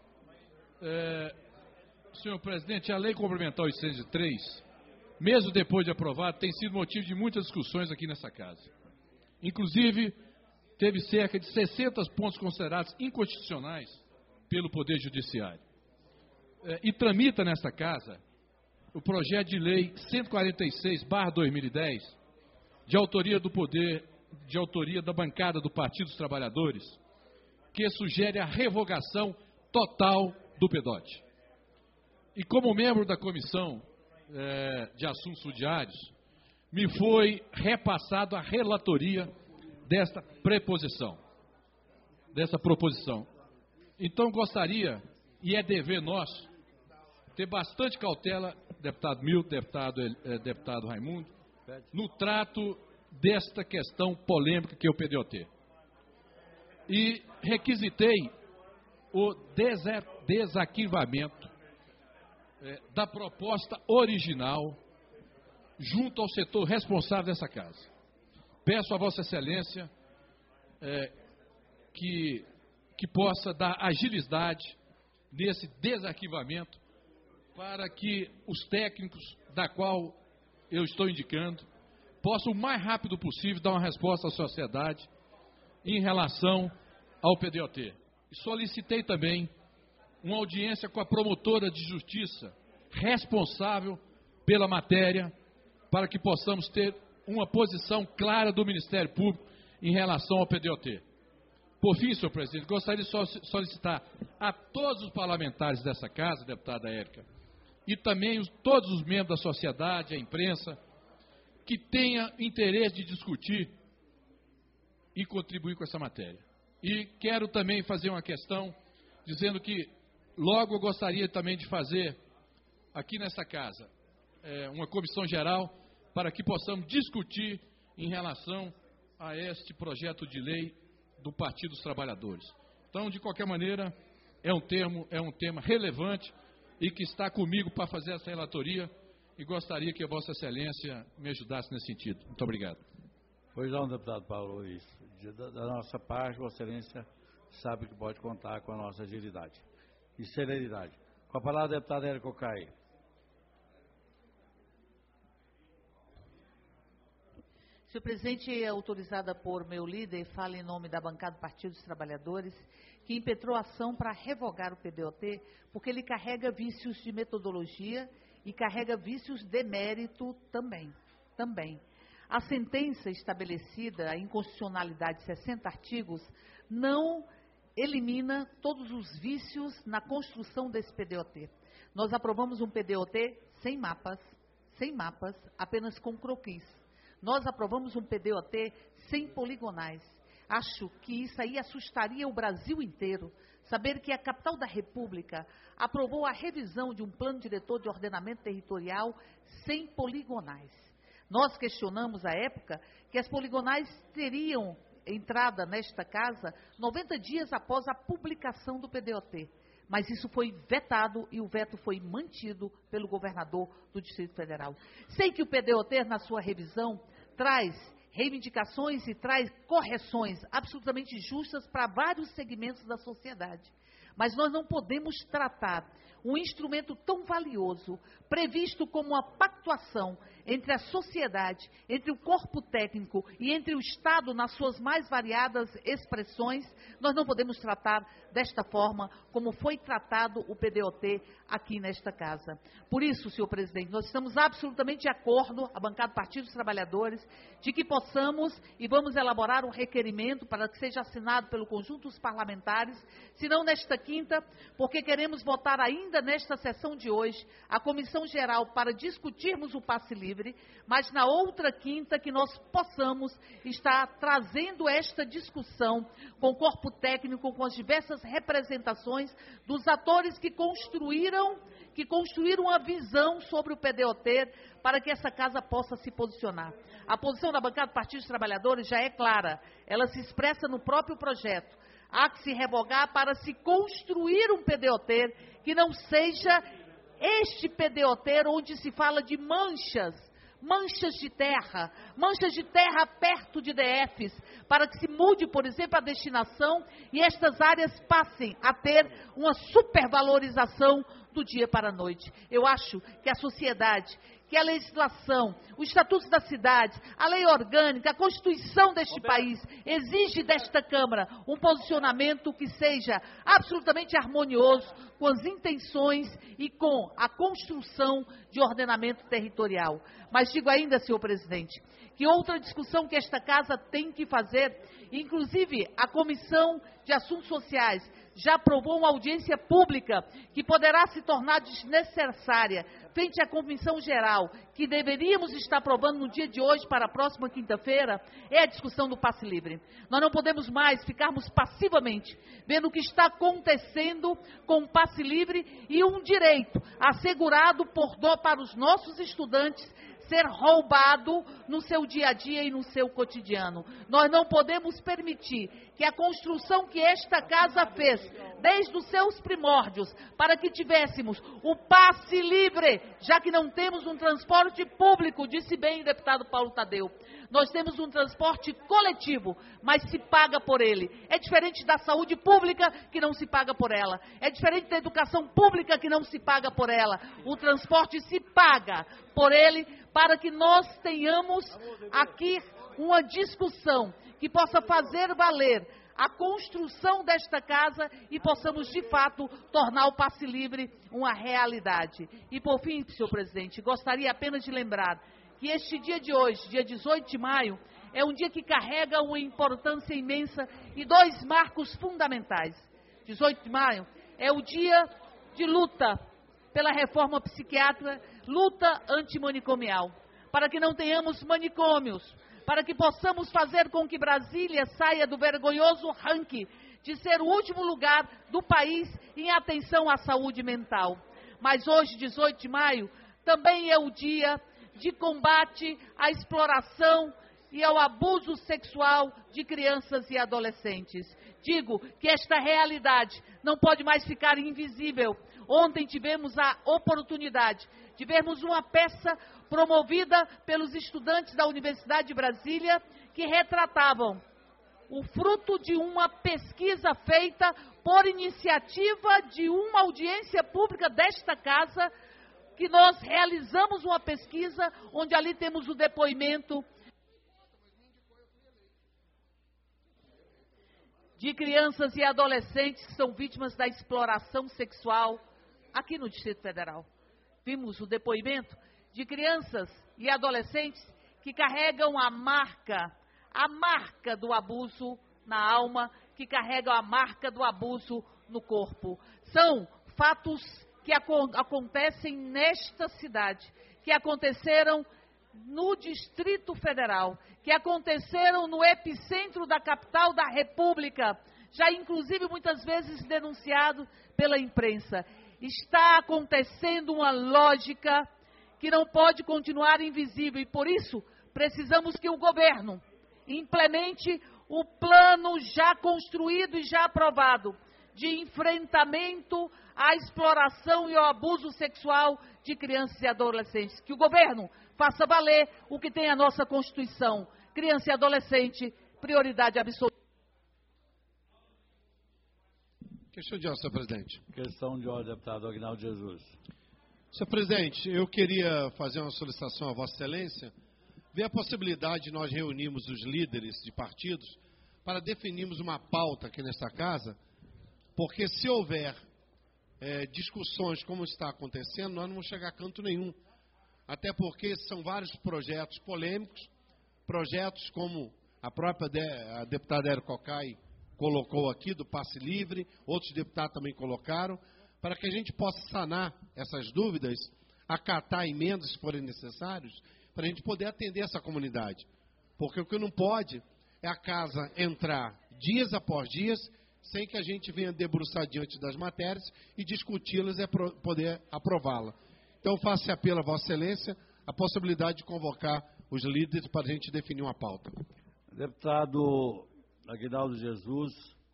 É, senhor presidente, a Lei Complementar oitocentos e três, mesmo depois de aprovada, tem sido motivo de muitas discussões aqui nessa casa. Inclusive, teve cerca de sessenta pontos considerados inconstitucionais pelo Poder Judiciário. É, e tramita nesta casa o projeto de lei cento e quarenta e seis barra dois mil e dez, de autoria do Poder, de autoria da bancada do Partido dos Trabalhadores, que sugere a revogação total do P D O T. E como membro da Comissão é, de Assuntos Fundiários, me foi repassado a relatoria desta preposição, dessa proposição. Então gostaria, e é dever nosso, ter bastante cautela, deputado Milton, deputado, eh, deputado Raimundo, no trato desta questão polêmica que é o P D O T. E requisitei o desarquivamento eh, da proposta original junto ao setor responsável dessa casa. Peço a Vossa Excelência eh, que, que possa dar agilidade nesse desarquivamento para que os técnicos da qual eu estou indicando possam o mais rápido possível dar uma resposta à sociedade em relação ao P D O T. E solicitei também uma audiência com a promotora de justiça responsável pela matéria para que possamos ter uma posição clara do Ministério Público em relação ao P D O T. Por fim, senhor presidente, gostaria de solicitar a todos os parlamentares dessa casa, deputada Érica, e também os, todos os membros da sociedade, a imprensa, que tenha interesse de discutir e contribuir com essa matéria. E quero também fazer uma questão, dizendo que logo eu gostaria também de fazer, aqui nessa casa, é, uma comissão geral, para que possamos discutir em relação a este projeto de lei do Partido dos Trabalhadores. Então, de qualquer maneira, é um, termo, é um tema relevante e que está comigo para fazer essa relatoria e gostaria que a Vossa Excelência me ajudasse nesse sentido. Muito obrigado. Pois não, deputado Paulo Luiz. Da, da nossa parte, Vossa Excelência sabe que pode contar com a nossa agilidade e celeridade. Com a palavra, deputado Érica Cocai. Senhor presidente, é autorizada por meu líder, fala em nome da bancada do Partido dos Trabalhadores, que impetrou ação para revogar o P D O T, porque ele carrega vícios de metodologia e carrega vícios de mérito também. também. A sentença estabelecida, a inconstitucionalidade de sessenta artigos, não elimina todos os vícios na construção desse P D O T. Nós aprovamos um P D O T sem mapas, sem mapas, apenas com croquis. Nós aprovamos um P D O T sem poligonais. Acho que isso aí assustaria o Brasil inteiro, saber que a capital da República aprovou a revisão de um plano diretor de ordenamento territorial sem poligonais. Nós questionamos à época que as poligonais teriam entrada nesta casa noventa dias após a publicação do P D O T. Mas isso foi vetado e o veto foi mantido pelo governador do Distrito Federal. Sei que o P D O T, na sua revisão, traz reivindicações e traz correções absolutamente justas para vários segmentos da sociedade. Mas nós não podemos tratar um instrumento tão valioso, previsto como uma pactuação entre a sociedade, entre o corpo técnico e entre o Estado nas suas mais variadas expressões, nós não podemos tratar desta forma como foi tratado o P D O T aqui nesta casa. Por isso, senhor presidente, nós estamos absolutamente de acordo, a bancada do Partido dos Trabalhadores, de que possamos e vamos elaborar um requerimento para que seja assinado pelo conjunto dos parlamentares, se não nesta quinta, porque queremos votar ainda nesta sessão de hoje a Comissão Geral para discutirmos o passe livre, mas na outra quinta que nós possamos estar trazendo esta discussão com o corpo técnico, com as diversas representações dos atores que construíram, que construíram uma visão sobre o P D O T para que essa casa possa se posicionar. A posição da bancada do Partido dos Trabalhadores já é clara, ela se expressa no próprio projeto. Há que se revogar para se construir um P D O T que não seja este P D O T onde se fala de manchas, manchas de terra, manchas de terra perto de D Fs, para que se mude, por exemplo, a destinação e estas áreas passem a ter uma supervalorização do dia para a noite. Eu acho que a sociedade, que a legislação, o Estatuto da Cidade, a lei orgânica, a Constituição deste país exige desta Câmara um posicionamento que seja absolutamente harmonioso com as intenções e com a construção de ordenamento territorial. Mas digo ainda, senhor presidente, que outra discussão que esta casa tem que fazer, inclusive a Comissão de Assuntos Sociais já aprovou uma audiência pública que poderá se tornar desnecessária frente à Comissão Geral, que deveríamos estar aprovando no dia de hoje para a próxima quinta-feira, é a discussão do passe livre. Nós não podemos mais ficarmos passivamente vendo o que está acontecendo com o passe livre e um direito assegurado por, para os nossos estudantes ser roubado no seu dia a dia e no seu cotidiano. Nós não podemos permitir que a construção que esta casa fez, desde os seus primórdios, para que tivéssemos o passe livre, já que não temos um transporte público, disse bem o deputado Paulo Tadeu. Nós temos um transporte coletivo, mas se paga por ele. É diferente da saúde pública, que não se paga por ela. É diferente da educação pública, que não se paga por ela. O transporte se paga por ele, para que nós tenhamos aqui uma discussão que possa fazer valer a construção desta casa e possamos, de fato, tornar o passe livre uma realidade. E, por fim, senhor presidente, gostaria apenas de lembrar que este dia de hoje, dia dezoito de maio, é um dia que carrega uma importância imensa e dois marcos fundamentais. dezoito de maio é o dia de luta pela reforma psiquiátrica, luta antimanicomial, para que não tenhamos manicômios, para que possamos fazer com que Brasília saia do vergonhoso ranking de ser o último lugar do país em atenção à saúde mental. Mas hoje, dezoito de maio, também é o dia de combate à exploração e ao abuso sexual de crianças e adolescentes. Digo que esta realidade não pode mais ficar invisível. Ontem tivemos a oportunidade de vermos uma peça promovida pelos estudantes da Universidade de Brasília que retratavam o fruto de uma pesquisa feita por iniciativa de uma audiência pública desta casa, que nós realizamos uma pesquisa onde ali temos o depoimento de crianças e adolescentes que são vítimas da exploração sexual aqui no Distrito Federal. Vimos o depoimento de crianças e adolescentes que carregam a marca, a marca do abuso na alma, que carregam a marca do abuso no corpo. São fatos que acontecem nesta cidade, que aconteceram no Distrito Federal, que aconteceram no epicentro da capital da República, já inclusive muitas vezes denunciado pela imprensa. Está acontecendo uma lógica que não pode continuar invisível e, por isso, precisamos que o governo implemente o plano já construído e já aprovado de enfrentamento à exploração e ao abuso sexual de crianças e adolescentes. Que o governo faça valer o que tem a nossa Constituição. Criança e adolescente, prioridade absoluta. Questão de ordem, senhor presidente. Questão de ordem, deputado Aguinaldo Jesus. Senhor presidente, eu queria fazer uma solicitação a Vossa Excelência, ver a possibilidade de nós reunirmos os líderes de partidos para definirmos uma pauta aqui nesta casa, porque se houver é, discussões como está acontecendo, nós não vamos chegar a canto nenhum. Até porque são vários projetos polêmicos, projetos como a própria de, a deputada Érica Cocai colocou aqui, do passe livre, outros deputados também colocaram, para que a gente possa sanar essas dúvidas, acatar emendas se forem necessários, para a gente poder atender essa comunidade. Porque o que não pode é a casa entrar dias após dias, sem que a gente venha debruçar diante das matérias e discuti-las e poder aprová-la. Então, faço apelo a Vossa Excelência a possibilidade de convocar os líderes para a gente definir uma pauta. Deputado Aguinaldo Jesus,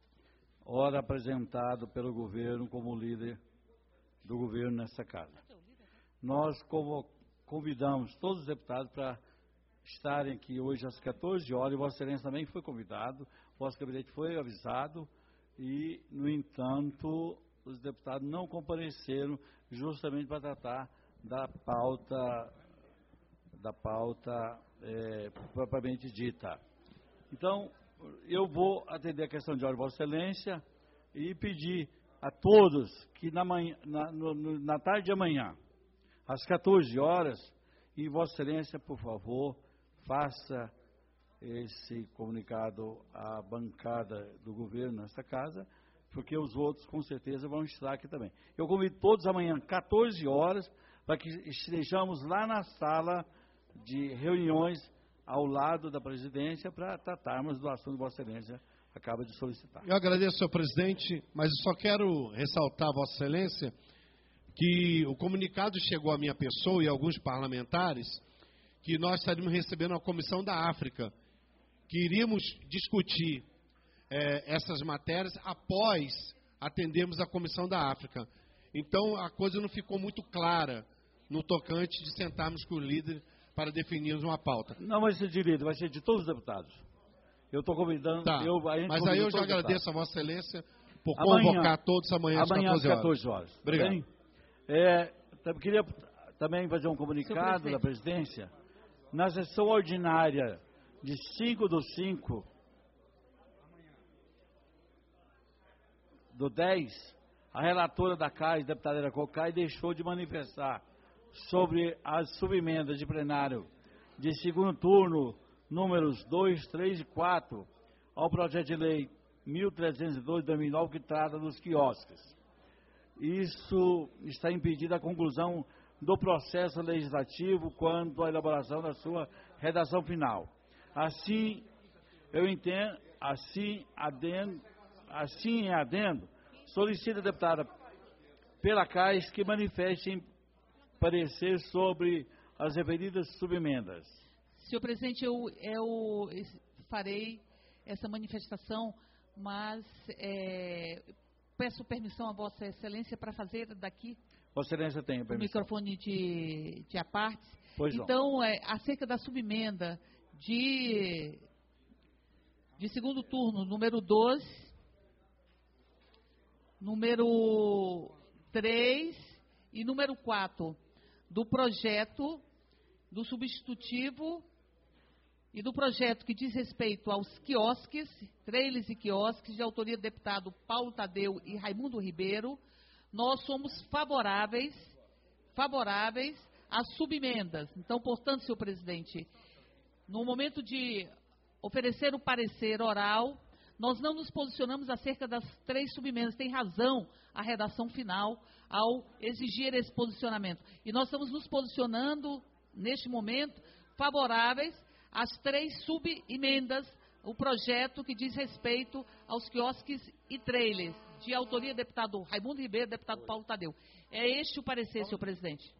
ora apresentado pelo governo como líder do governo nessa casa. Nós convidamos todos os deputados para estarem aqui hoje às quatorze horas, e Vossa Excelência também foi convidado, o vosso gabinete foi avisado, e, no entanto, os deputados não compareceram justamente para tratar da pauta, da pauta é, propriamente dita. Então, eu vou atender a questão de ordem, Vossa Excelência, e pedir a todos que na, manhã, na, no, na tarde de amanhã, às quatorze horas, e Vossa Excelência, por favor, faça esse comunicado à bancada do governo nesta casa, porque os outros, com certeza, vão estar aqui também. Eu convido todos amanhã, quatorze horas, para que estejamos lá na sala de reuniões ao lado da presidência para tratarmos do assunto que Vossa Excelência acaba de solicitar. Eu agradeço, senhor presidente, mas eu só quero ressaltar a Vossa Excelência que o comunicado chegou à minha pessoa e a alguns parlamentares que nós estaríamos recebendo a Comissão da África, que iríamos discutir eh, essas matérias após atendermos a Comissão da África. Então, a coisa não ficou muito clara no tocante de sentarmos com o líder para definirmos uma pauta. Não vai ser de líder, vai ser de todos os deputados. Eu estou convidando... Tá. Eu, a gente Mas aí eu já agradeço a Vossa Excelência por amanhã, convocar todos amanhã às amanhã quatorze horas. Obrigado. Bem, é, queria também fazer um comunicado da presidência. Na sessão ordinária de cinco do cinco do dez, a relatora da C A S, deputada Érica Cocai, deixou de manifestar sobre as subemendas de plenário de segundo turno, números dois, três e quatro, ao projeto de lei mil trezentos e dois de dois mil e nove, que trata dos quiosques. Isso está impedindo a conclusão do processo legislativo quanto à elaboração da sua redação final. Assim, eu entendo, assim, adendo, assim em adendo, solicito a deputada pela C A S que manifeste parecer sobre as referidas subemendas. Senhor presidente, eu, eu farei essa manifestação, mas é, peço permissão a Vossa Excelência para fazer daqui. Vossa Excelência tem a permissão. O microfone de, de apartes. Pois não. Então, é, acerca da subemenda de, de segundo turno, número doze, número três e número quatro, do projeto, do substitutivo e do projeto que diz respeito aos quiosques, trailers e quiosques, de autoria do deputado Paulo Tadeu e Raimundo Ribeiro, nós somos favoráveis, favoráveis às subemendas. Então, portanto, senhor presidente, no momento de oferecer o parecer oral, nós não nos posicionamos acerca das três subemendas. Tem razão a redação final ao exigir esse posicionamento. E nós estamos nos posicionando, neste momento, favoráveis às três subemendas, o projeto que diz respeito aos quiosques e trailers, de autoria do deputado Raimundo Ribeiro e deputado Paulo Tadeu. É este o parecer, senhor presidente.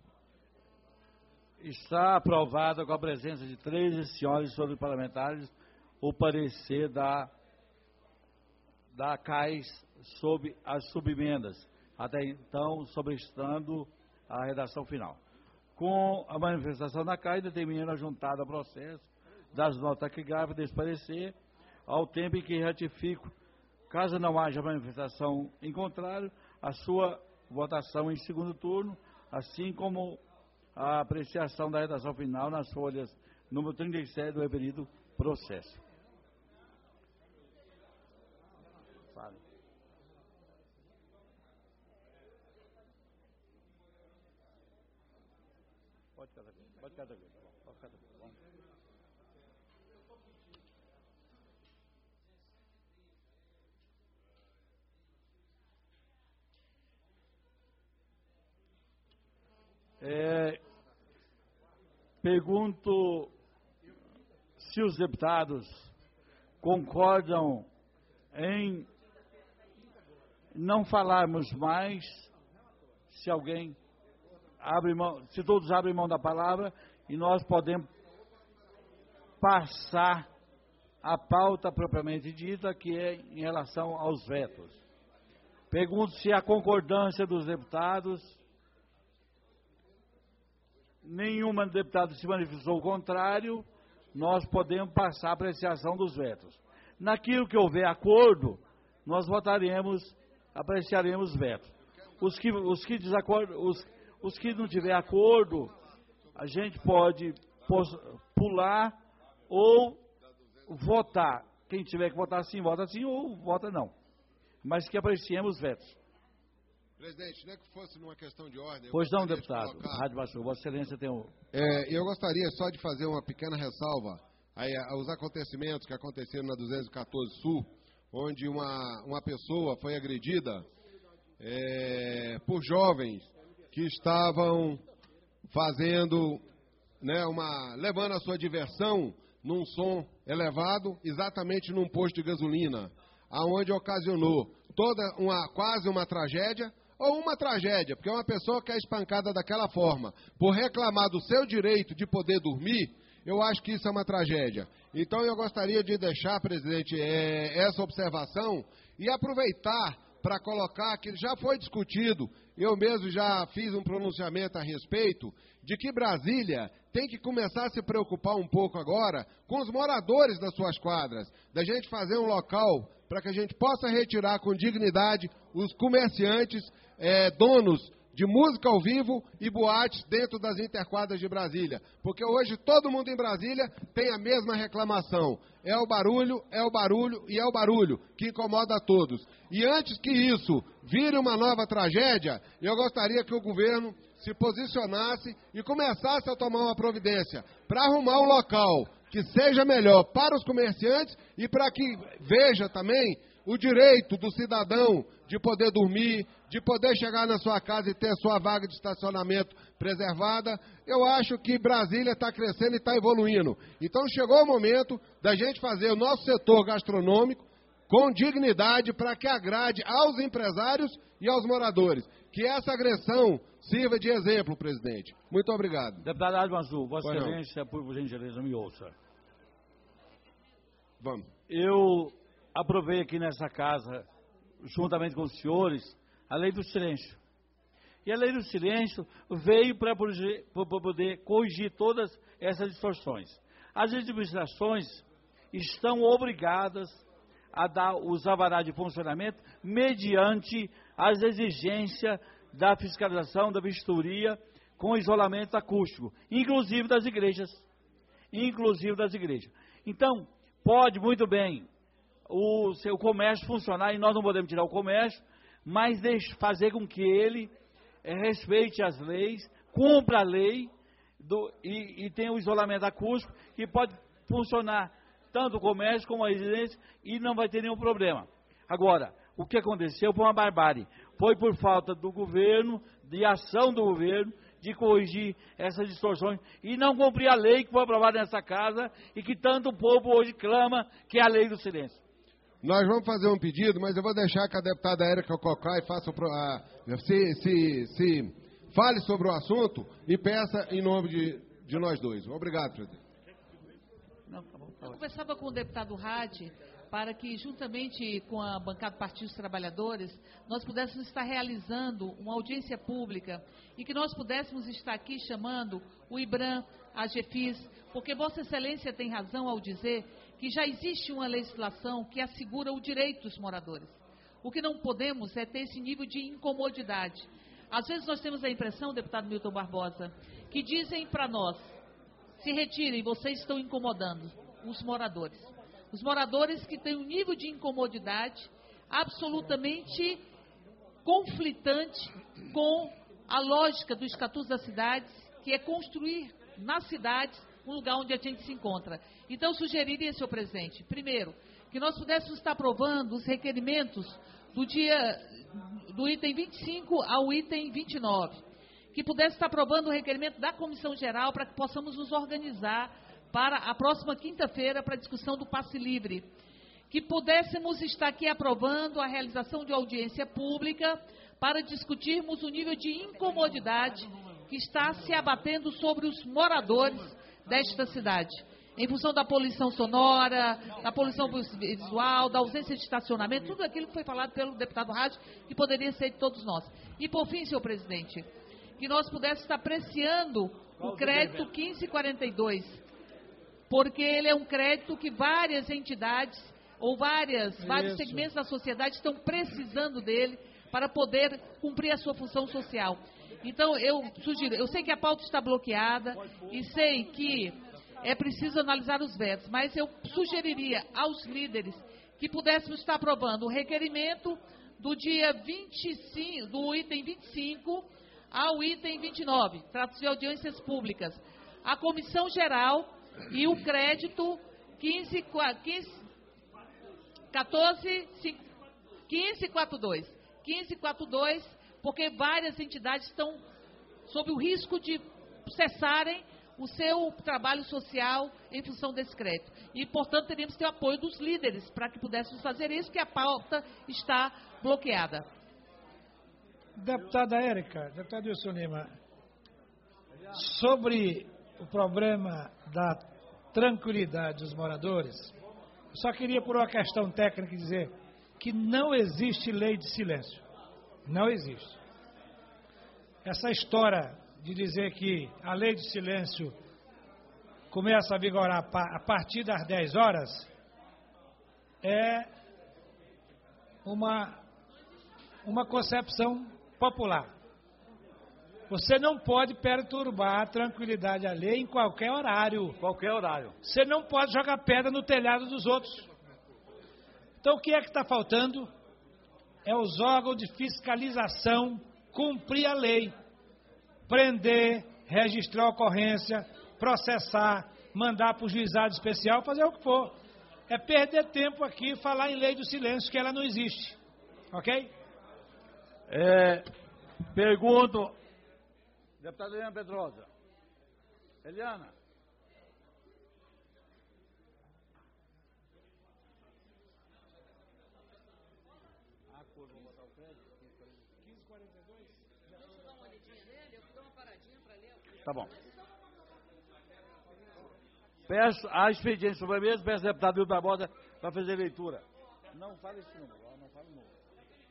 Está aprovado com a presença de três senhores sobre parlamentares o parecer da, da C A S sobre as subemendas, até então sobrestando a redação final. Com a manifestação da C A S, determinando a juntada ao processo das notas taquigráficas desse parecer, ao tempo em que ratifico, caso não haja manifestação em contrário, a sua votação em segundo turno, assim como a apreciação da redação final nas folhas número trinta e sete do referido processo. Fale. Pode cada vez, pode cada vez, pode cada vez. É, pergunto se os deputados concordam em não falarmos mais, se alguém abre mão, se todos abrem mão da palavra, e nós podemos passar a pauta propriamente dita, que é em relação aos vetos. Pergunto se a concordância dos deputados. Nenhuma deputada se manifestou o contrário, nós podemos passar a apreciação dos vetos. Naquilo que houver acordo, nós votaremos, apreciaremos vetos. Os que, os que, desacord, os, os que não tiver acordo, a gente pode pular ou votar. Quem tiver que votar sim, vota sim, ou vota não. Mas que apreciemos os vetos. Presidente, não é que fosse numa questão de ordem... Pois não, deputado. De Rádio Baixo, Vossa Excelência tem um... É, eu gostaria só de fazer uma pequena ressalva aí, aos acontecimentos que aconteceram na duzentos e quatorze Sul, onde uma, uma pessoa foi agredida é, por jovens que estavam fazendo, né, uma, levando a sua diversão num som elevado, exatamente num posto de gasolina, aonde ocasionou toda uma, quase uma tragédia, ou uma tragédia, porque uma pessoa que é espancada daquela forma, por reclamar do seu direito de poder dormir, eu acho que isso é uma tragédia. Então eu gostaria de deixar, presidente, é, essa observação e aproveitar para colocar que já foi discutido, eu mesmo já fiz um pronunciamento a respeito, de que Brasília tem que começar a se preocupar um pouco agora com os moradores das suas quadras, da gente fazer um local para que a gente possa retirar com dignidade os comerciantes, é, donos de música ao vivo e boates dentro das interquadras de Brasília. Porque hoje todo mundo em Brasília tem a mesma reclamação. É o barulho, é o barulho e é o barulho que incomoda a todos. E antes que isso vire uma nova tragédia, eu gostaria que o governo se posicionasse e começasse a tomar uma providência para arrumar um local que seja melhor para os comerciantes e para que veja também o direito do cidadão de poder dormir, de poder chegar na sua casa e ter sua vaga de estacionamento preservada. Eu acho que Brasília está crescendo e está evoluindo. Então chegou o momento da gente fazer o nosso setor gastronômico com dignidade para que agrade aos empresários e aos moradores. Que essa agressão sirva de exemplo, presidente. Muito obrigado. Deputado Admo Azul, Vossa Excelência, por gentileza, me ouça. Vamos. Eu aprovei aqui nessa casa, juntamente com os senhores, a lei do silêncio. E a lei do silêncio veio para poder corrigir todas essas distorções. As administrações estão obrigadas a dar os alvarás de funcionamento mediante as exigências da fiscalização, da vistoria, com isolamento acústico, inclusive das igrejas. Inclusive das igrejas. Então, pode muito bem o seu comércio funcionar, e nós não podemos tirar o comércio, mas deixe, fazer com que ele é, respeite as leis, cumpra a lei do, e, e tenha o isolamento acústico, que pode funcionar tanto o comércio como a residência, e não vai ter nenhum problema. Agora, o que aconteceu foi uma barbárie. Foi por falta do governo, de ação do governo, de corrigir essas distorções e não cumprir a lei que foi aprovada nessa casa e que tanto o povo hoje clama, que é a lei do silêncio. Nós vamos fazer um pedido, mas eu vou deixar que a deputada Érica Cocai faça a, se, se, se fale sobre o assunto e peça em nome de, de nós dois. Obrigado, presidente. Eu conversava com o deputado Hadi para que, juntamente com a bancada do Partido dos Trabalhadores, nós pudéssemos estar realizando uma audiência pública e que nós pudéssemos estar aqui chamando o IBRAM, a GEFIS, porque Vossa Excelência tem razão ao dizer que já existe uma legislação que assegura o direito dos moradores. O que não podemos é ter esse nível de incomodidade. Às vezes nós temos a impressão, deputado Milton Barbosa, que dizem para nós, se retirem, vocês estão incomodando os moradores. Os moradores que têm um nível de incomodidade absolutamente conflitante com a lógica do Estatuto das Cidades, que é construir nas cidades um lugar onde a gente se encontra. Então, eu sugeriria, senhor presidente, primeiro, que nós pudéssemos estar aprovando os requerimentos do dia, do item vinte e cinco ao item vinte e nove, que pudesse estar aprovando o requerimento da Comissão Geral para que possamos nos organizar para a próxima quinta-feira para a discussão do passe livre, que pudéssemos estar aqui aprovando a realização de audiência pública para discutirmos o nível de incomodidade que está se abatendo sobre os moradores desta cidade, em função da poluição sonora, da poluição visual, da ausência de estacionamento, tudo aquilo que foi falado pelo deputado Raj, que poderia ser de todos nós. E, por fim, senhor presidente, que nós pudéssemos estar apreciando o crédito quinze quarenta e dois, porque ele é um crédito que várias entidades ou várias, vários segmentos da sociedade estão precisando dele para poder cumprir a sua função social. Então, eu sugiro, eu sei que a pauta está bloqueada e sei que é preciso analisar os vetos, mas eu sugeriria aos líderes que pudéssemos estar aprovando o requerimento do dia vinte e cinco, do item vinte e cinco ao item vinte e nove, trata-se de audiências públicas, a Comissão Geral e o crédito quinze, quinze, quatorze, quinze quarenta e dois. quinze quarenta e dois, porque várias entidades estão sob o risco de cessarem o seu trabalho social em função desse crédito. E, portanto, teríamos que ter o apoio dos líderes para que pudéssemos fazer isso, porque a pauta está bloqueada. Deputada Érica, deputado Wilson Lima, sobre o problema da tranquilidade dos moradores, eu só queria, por uma questão técnica, dizer que não existe lei de silêncio. Não existe. Essa história de dizer que a lei de silêncio começa a vigorar a partir das dez horas é uma, uma concepção popular. Você não pode perturbar a tranquilidade alheia em qualquer horário. Qualquer horário. Você não pode jogar pedra no telhado dos outros. Então, o que é que está faltando? É os órgãos de fiscalização cumprir a lei. Prender, registrar a ocorrência, processar, mandar para o juizado especial, fazer o que for. É perder tempo aqui falar em lei do silêncio, que ela não existe. Ok? É, pergunto, deputada Eliana Pedrosa. Eliana. Tá bom. Peço a expediente sobre a mesa, peço ao deputado Milton Barbosa para fazer leitura. Não fale esse número, não fale o número.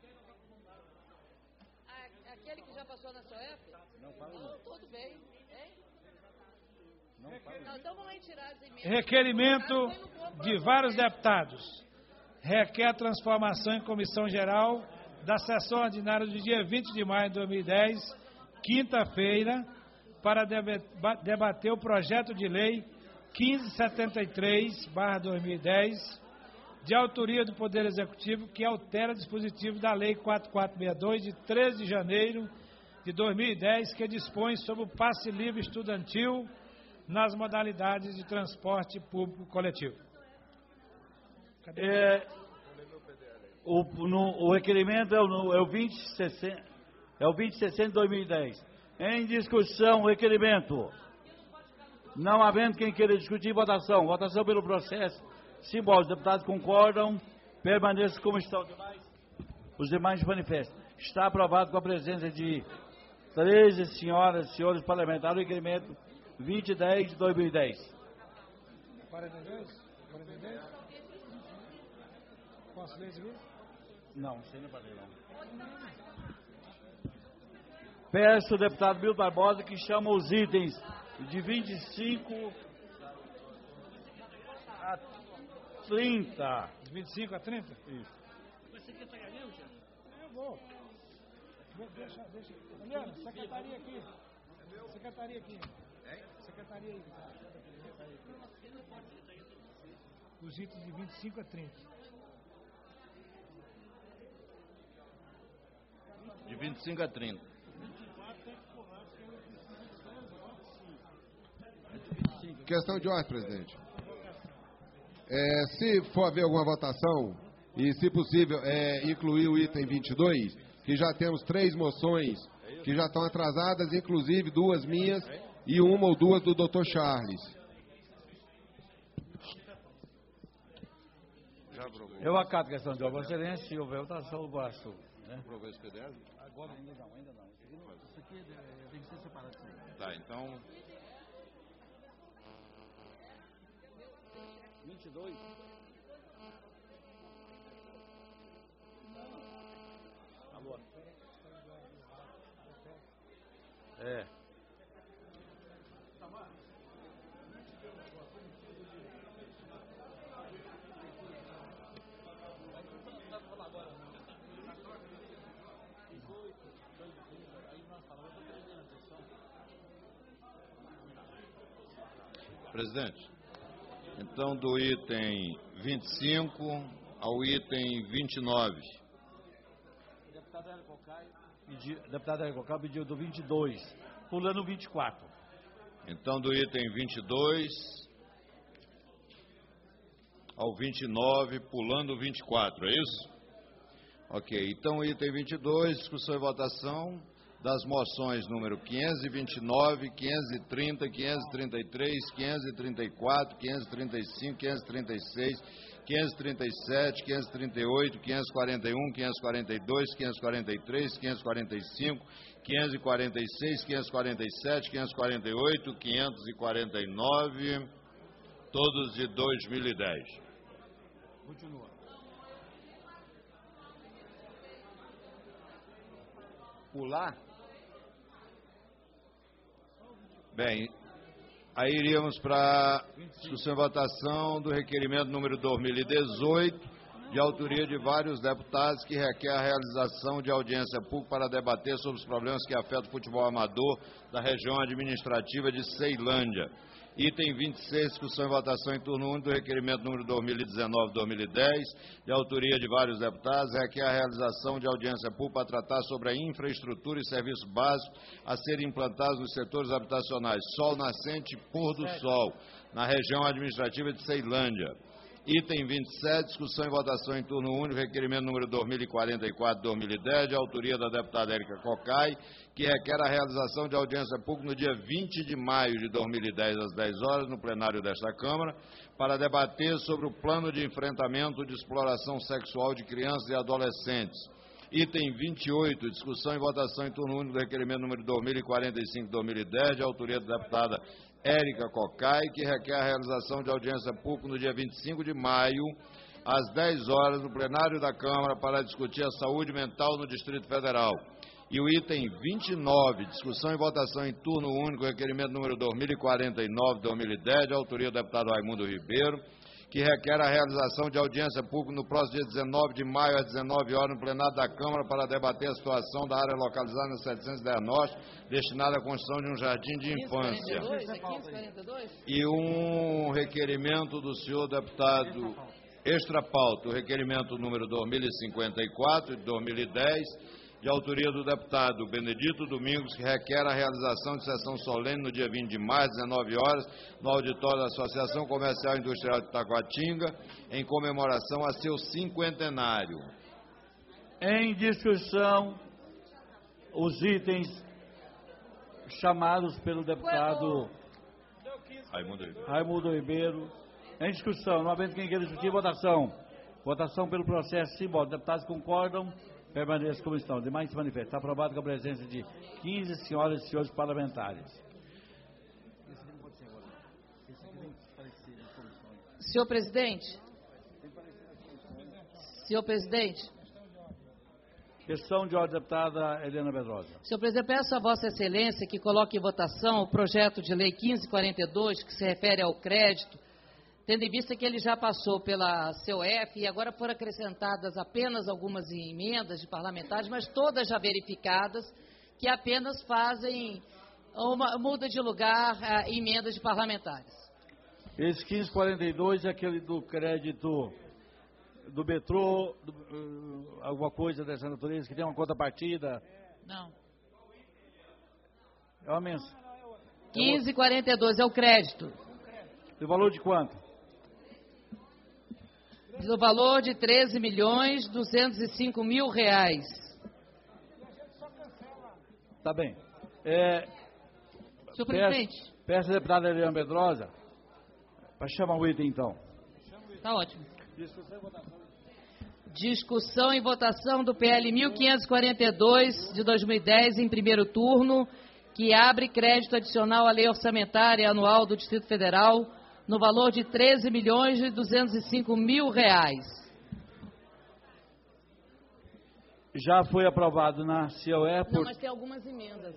Aquele que já passou na S O F? Não fale o número. Não, tudo bem. Hein? Não fale o número. Não, então vamos retirar as emendas. Requerimento de vários deputados. Requer transformação em comissão geral da sessão ordinária do dia vinte de maio de dois mil e dez, quinta-feira, para debater o projeto de lei quinze setenta e três barra dois mil e dez, de autoria do Poder Executivo, que altera dispositivo da Lei quatro mil quatrocentos e sessenta e dois, de treze de janeiro de dois mil e dez, que dispõe sobre o passe livre estudantil nas modalidades de transporte público coletivo. É, o, no, o requerimento é o, é o vinte sessenta, é o vinte sessenta de dois mil e dez. Em discussão, requerimento. Não havendo quem queira discutir, votação. Votação pelo processo simbólico. Os deputados concordam, permaneçam como estão. Os demais manifestam. Está aprovado com a presença de treze senhoras e senhores parlamentares o requerimento vinte e dez de dois mil e dez. quarenta e dois? quarenta e dois? Posso ler isso aqui? Não, sem não fazer não. Peço ao deputado Milton Barbosa que chama os itens de vinte e cinco a trinta. De vinte e cinco a trinta? Isso. Você quer pegar já? Eu vou. Deixa, deixa. Eliana, secretaria aqui. Secretaria aqui. Secretaria aí. Os itens de vinte e cinco a trinta. De vinte e cinco a trinta. Questão de ordem, presidente. É, se for haver alguma votação, e se possível, é, incluir o item vinte e dois, que já temos três moções que já estão atrasadas, inclusive duas minhas e uma ou duas do doutor Charles. Eu acato a questão de ordem, Vossa Excelência, se houver votação, eu basto. Né? Aprovou esse P D L? Agora ainda não, ainda não. Isso aqui é, tem que ser separado. Tá, então... vinte e dois. Agora. É. Presidente, então do item vinte e cinco ao item vinte e nove. O deputado Hélio Cocai pediu, deputado Hélio Cocai pediu do vinte e dois, pulando o vinte e quatro. Então do item vinte e dois ao vinte e nove, pulando o vinte e quatro, é isso? Ok, então item vinte e dois, discussão e votação das moções número quinhentos e vinte e nove, quinhentos e trinta, quinhentos e trinta e três, quinhentos e trinta e quatro, quinhentos e trinta e cinco, quinhentos e trinta e seis, quinhentos e trinta e sete, quinhentos e trinta e oito, quinhentos e quarenta e um, quinhentos e quarenta e dois, quinhentos e quarenta e três, quinhentos e quarenta e cinco, quinhentos e quarenta e seis, quinhentos e quarenta e sete, quinhentos e quarenta e oito, quinhentos e quarenta e nove, todos de dois mil e dez. Continua. Pular? Bem, aí iríamos para discussão e votação do requerimento número dois mil e dezoito, de autoria de vários deputados, que requer a realização de audiência pública para debater sobre os problemas que afetam o futebol amador da região administrativa de Ceilândia. Item vinte e seis, discussão e votação em turno único do requerimento número dois mil e dezenove, dois mil e dez, de autoria de vários deputados, requer a realização de audiência pública para tratar sobre a infraestrutura e serviços básicos a serem implantados nos setores habitacionais Sol Nascente e Pôr do Sol, na região administrativa de Ceilândia. Item vinte e sete, discussão e votação em turno único, requerimento número dois mil e quarenta e quatro, dois mil e dez, de autoria da deputada Érica Cocai, que requer a realização de audiência pública no dia vinte de maio de dois mil e dez, às dez horas, no plenário desta Câmara, para debater sobre o plano de enfrentamento de exploração sexual de crianças e adolescentes. Item vinte e oito, discussão e votação em turno único do requerimento número dois mil e quarenta e cinco, dois mil e dez, de autoria da deputada Érica Cocai, que requer a realização de audiência pública no dia vinte e cinco de maio, às dez horas, no plenário da Câmara, para discutir a saúde mental no Distrito Federal. E o item vinte e nove, discussão e votação em turno único, requerimento número dois mil e quarenta e nove, dois mil e dez, de autoria do deputado Raimundo Ribeiro, que requer a realização de audiência pública no próximo dia dezenove de maio, às dezenove horas, no plenário da Câmara, para debater a situação da área localizada na setecentos e dez Norte, destinada à construção de um jardim de infância. E um requerimento do senhor deputado extra-pauta, o requerimento número dois mil e cinquenta e quatro, de dois mil e dez, de autoria do deputado Benedito Domingos, que requer a realização de sessão solene no dia vinte de maio, às dezenove horas, no auditório da Associação Comercial e Industrial de Taguatinga, em comemoração a seu cinquentenário. Em discussão, os itens chamados pelo deputado Raimundo Ribeiro. Raimundo Ribeiro. Em discussão, não havendo quem queira discutir, votação. Votação pelo processo simbólico. Deputados concordam? Permaneça como estão. Demais se manifesta. Aprovado com a presença de quinze senhoras e senhores parlamentares. Senhor presidente. Senhor presidente. Questão de ordem, deputada Helena Pedrosa. Senhor presidente, peço a Vossa Excelência que coloque em votação o projeto de lei quinze quarenta e dois, que se refere ao crédito tendo em vista que ele já passou pela C O F e agora foram acrescentadas apenas algumas emendas de parlamentares, mas todas já verificadas, que apenas fazem uma muda de lugar a emendas de parlamentares. Esse quinze quarenta e dois é aquele do crédito do metrô, do, uh, alguma coisa dessa natureza, que tem uma contrapartida? Não. É uma mensagem. quinze quarenta e dois é o crédito. Do valor de quanto? Do valor de treze milhões duzentos e cinco mil reais. Tá bem. É, Senhor presidente. Peço, peço à deputada Eliana Pedrosa para chamar o item, então. Está ótimo. Discussão e votação. Discussão e votação do P L mil quinhentos e quarenta e dois de dois mil e dez em primeiro turno, que abre crédito adicional à lei orçamentária anual do Distrito Federal no valor de treze milhões e duzentos e cinco mil reais. Já foi aprovado na C O E por... Não, mas tem algumas emendas.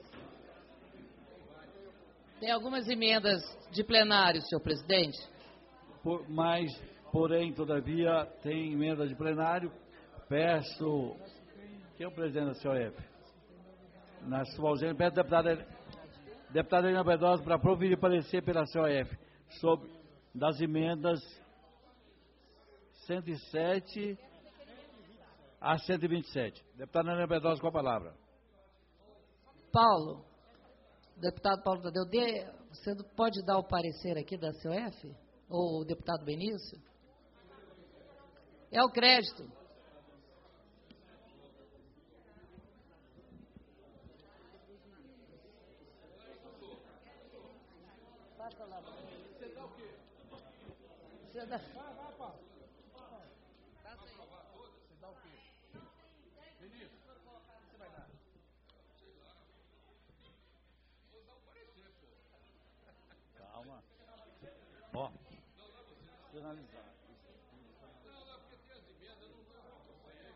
Tem algumas emendas de plenário, senhor presidente. Por, mas, porém, todavia, tem emenda de plenário. Peço... Quem é o presidente da C O E? Na sua ausência, peço à deputada, deputada Eliana Pedrosa para proferir parecer pela C O F sobre das emendas cento e sete a cento e vinte e sete. Deputada Eliana Pedrosa, com a palavra. Paulo, deputado Paulo Tadeu, dê, você pode dar o parecer aqui da C O F? Ou o deputado Benício? É o crédito. Você dá o quê? Você dá... Vai, vai, Paulo. Você dá o quê? Benício, você vai dar? Vou dar um parecer, pô. Calma. Ó. Finalizar. Não, não, porque tem as emendas, não vou acompanhar.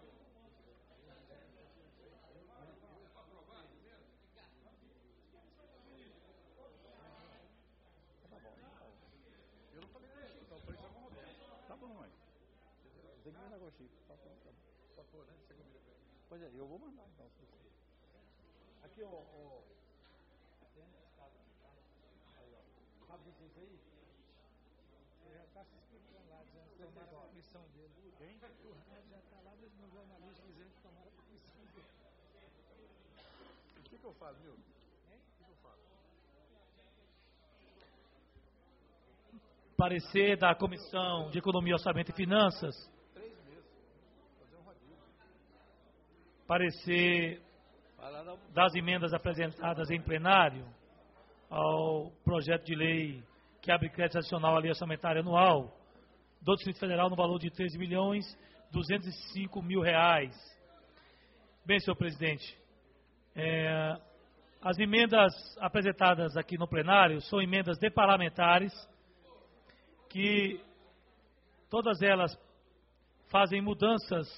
Para aprovar as emendas? Tá bom, tá bom. Eu não falei nada, então, falei só com o Roberto. Tá bom, mãe. Tem que mandar com o Chico. Tá bom, tá bom. Só for, né? Pois é, eu vou mandar então. Aqui, ó. ó. Aí, ó. Sabe o que é isso aí? Já está se explicando lá, dizendo que tomaram a comissão dele. Quem? O Rand já está lá no jornalista dizendo que tomaram a comissão dele. O que, que eu faço, Milton? Hein? O que, que eu faço? Parecer da Comissão de Economia, Orçamento e Finanças. Três meses. Fazer um rodízio. Parecer das emendas apresentadas em plenário ao projeto de lei que abre crédito adicional à lei orçamentária anual do Distrito Federal no valor de treze milhões duzentos e cinco mil reais. Bem, senhor presidente, é, as emendas apresentadas aqui no plenário são emendas de parlamentares que todas elas fazem mudanças,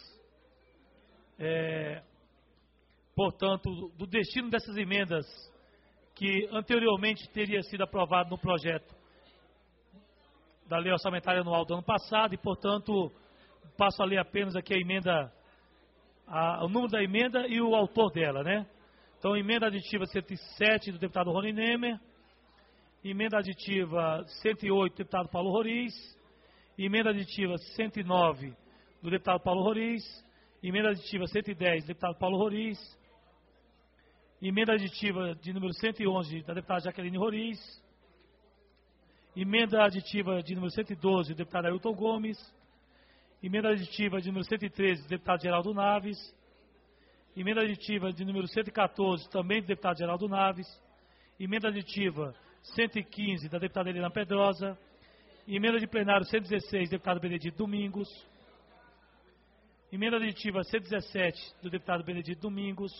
é, portanto, do destino dessas emendas que anteriormente teria sido aprovado no projeto da lei orçamentária anual do ano passado e, portanto, passo a ler apenas aqui a emenda, a, o número da emenda e o autor dela, né? Então, emenda aditiva cento e sete do deputado Rony Nemer, emenda aditiva cento e oito do deputado Paulo Roriz, emenda aditiva cento e nove do deputado Paulo Roriz, emenda aditiva cento e dez do deputado Paulo Roriz, emenda aditiva de número cento e onze da deputada Jaqueline Roriz, emenda aditiva de número cento e doze do deputado Ailton Gomes, emenda aditiva de número cento e treze do deputado Geraldo Naves, emenda aditiva de número cento e quatorze também do deputado Geraldo Naves, emenda aditiva cento e quinze da deputada Eliana Pedrosa, emenda de plenário cento e dezesseis do deputado Benedito Domingos, emenda aditiva cento e dezessete do deputado Benedito Domingos,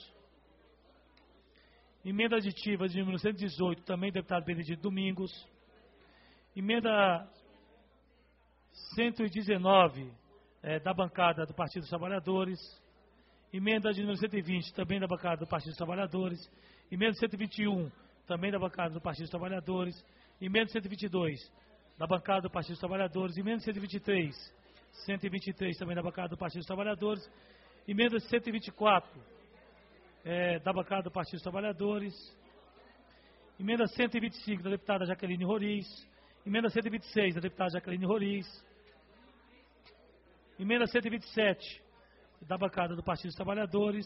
emenda aditiva de número cento e dezoito também do deputado Benedito Domingos, emenda cento e dezenove é, da bancada do Partido dos Trabalhadores, emenda de número cento e vinte também da bancada do Partido dos Trabalhadores, emenda cento e vinte e um também da bancada do Partido dos Trabalhadores, emenda cento e vinte e dois da bancada do Partido dos Trabalhadores. Emenda cento e vinte e três, cento e vinte e três também da bancada do Partido dos Trabalhadores. Emenda cento e vinte e quatro, é, da bancada do Partido dos Trabalhadores. Emenda cento e vinte e cinco, da deputada Jaqueline Roriz. Emenda cento e vinte e seis, da deputada Jaqueline Roriz. Emenda cento e vinte e sete, da bancada do Partido dos Trabalhadores.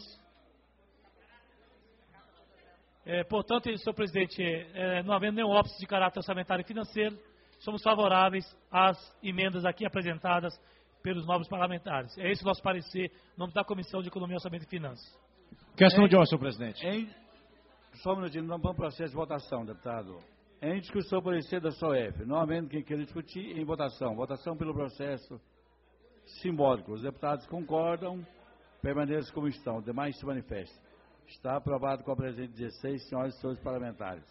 É, portanto, senhor presidente, é, não havendo nenhum óbice de caráter orçamentário e financeiro, somos favoráveis às emendas aqui apresentadas pelos novos parlamentares. É esse o nosso parecer, em nome da Comissão de Economia, Orçamento e Finanças. Questão de ordem, senhor presidente. Em, só um minutinho, não vamos para o processo de votação, deputado. Em discussão, parecer da S O F. Não havendo quem queira discutir, em votação. Votação pelo processo simbólico. Os deputados concordam, permaneçam como estão. Os demais se manifestam. Está aprovado com a presença de dezesseis senhoras e senhores parlamentares.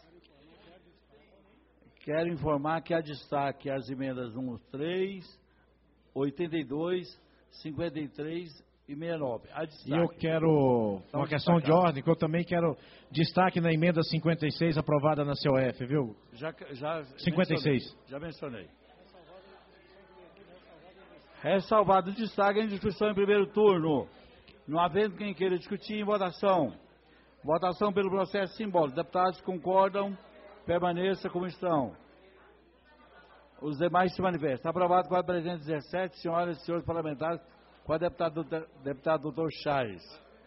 Quero informar que há destaque as emendas um, três, oitenta e dois, cinquenta e três e sessenta e nove. Há destaque. E eu quero uma questão de ordem, que eu também quero destaque na emenda cinquenta e seis aprovada na C O F, viu? Já, já cinquenta e seis. Mencionei, já mencionei. Ressalvado o destaque em discussão em primeiro turno. Não havendo quem queira discutir, em votação. Votação pelo processo simbólico. Deputados concordam, permaneça como estão. Os demais se manifestam. Aprovado com a presença de dezessete senhoras e senhores parlamentares, com a deputada, deputado doutor Chaves.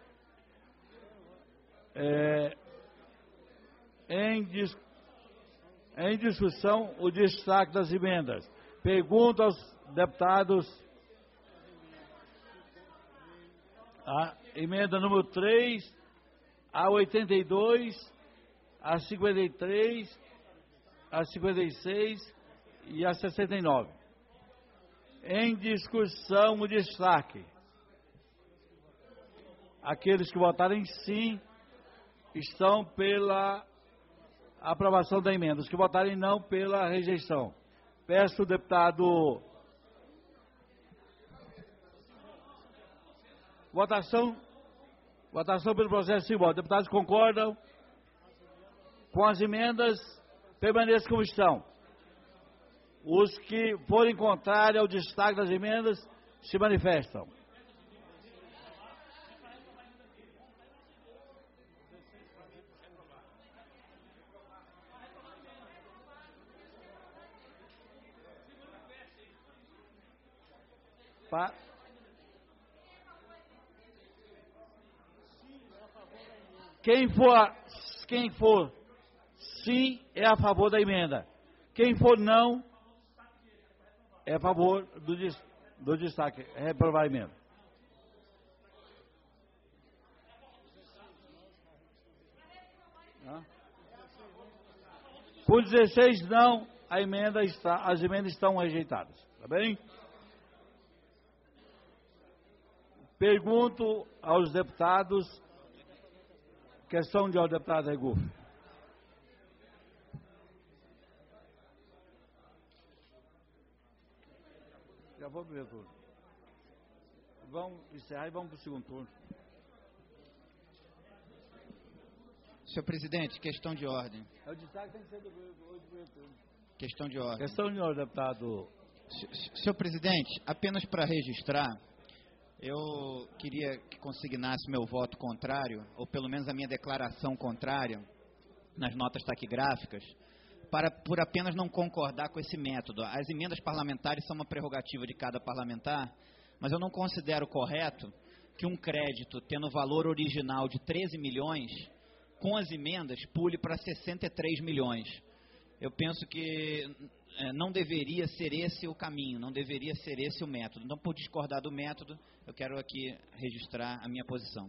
É, em, dis, em discussão, o destaque das emendas. Pergunto aos deputados a emenda número três, a oitenta e dois, a cinquenta e três, a cinquenta e seis e a sessenta e nove. Em discussão, o destaque. Aqueles que votarem sim estão pela aprovação da emenda. Os que votarem não, pela rejeição. Peço o deputado... Votação, votação pelo processo simbólico. Deputados concordam com as emendas, permaneçam como estão. Os que forem contrários ao destaque das emendas, se manifestam. Pa... Quem for, quem for sim, é a favor da emenda. Quem for não, é a favor do, do destaque. É reprovar a emenda. Por dezesseis não, a emenda está, as emendas estão rejeitadas. Tá bem? Pergunto aos deputados. Questão de ordem, deputado Regufe. Já vou para o primeiro turno. Vamos encerrar e vamos para o segundo turno. Senhor presidente, questão de ordem. É o destaque tem que ser do primeiro turno. Questão de ordem. Questão de ordem, deputado. Senhor presidente, apenas para registrar, eu queria que consignasse meu voto contrário, ou pelo menos a minha declaração contrária, nas notas taquigráficas, para, por apenas não concordar com esse método. As emendas parlamentares são uma prerrogativa de cada parlamentar, mas eu não considero correto que um crédito tendo valor original de treze milhões, com as emendas, pule para sessenta e três milhões. Eu penso que é, não deveria ser esse o caminho, não deveria ser esse o método. Então, por discordar do método, eu quero aqui registrar a minha posição.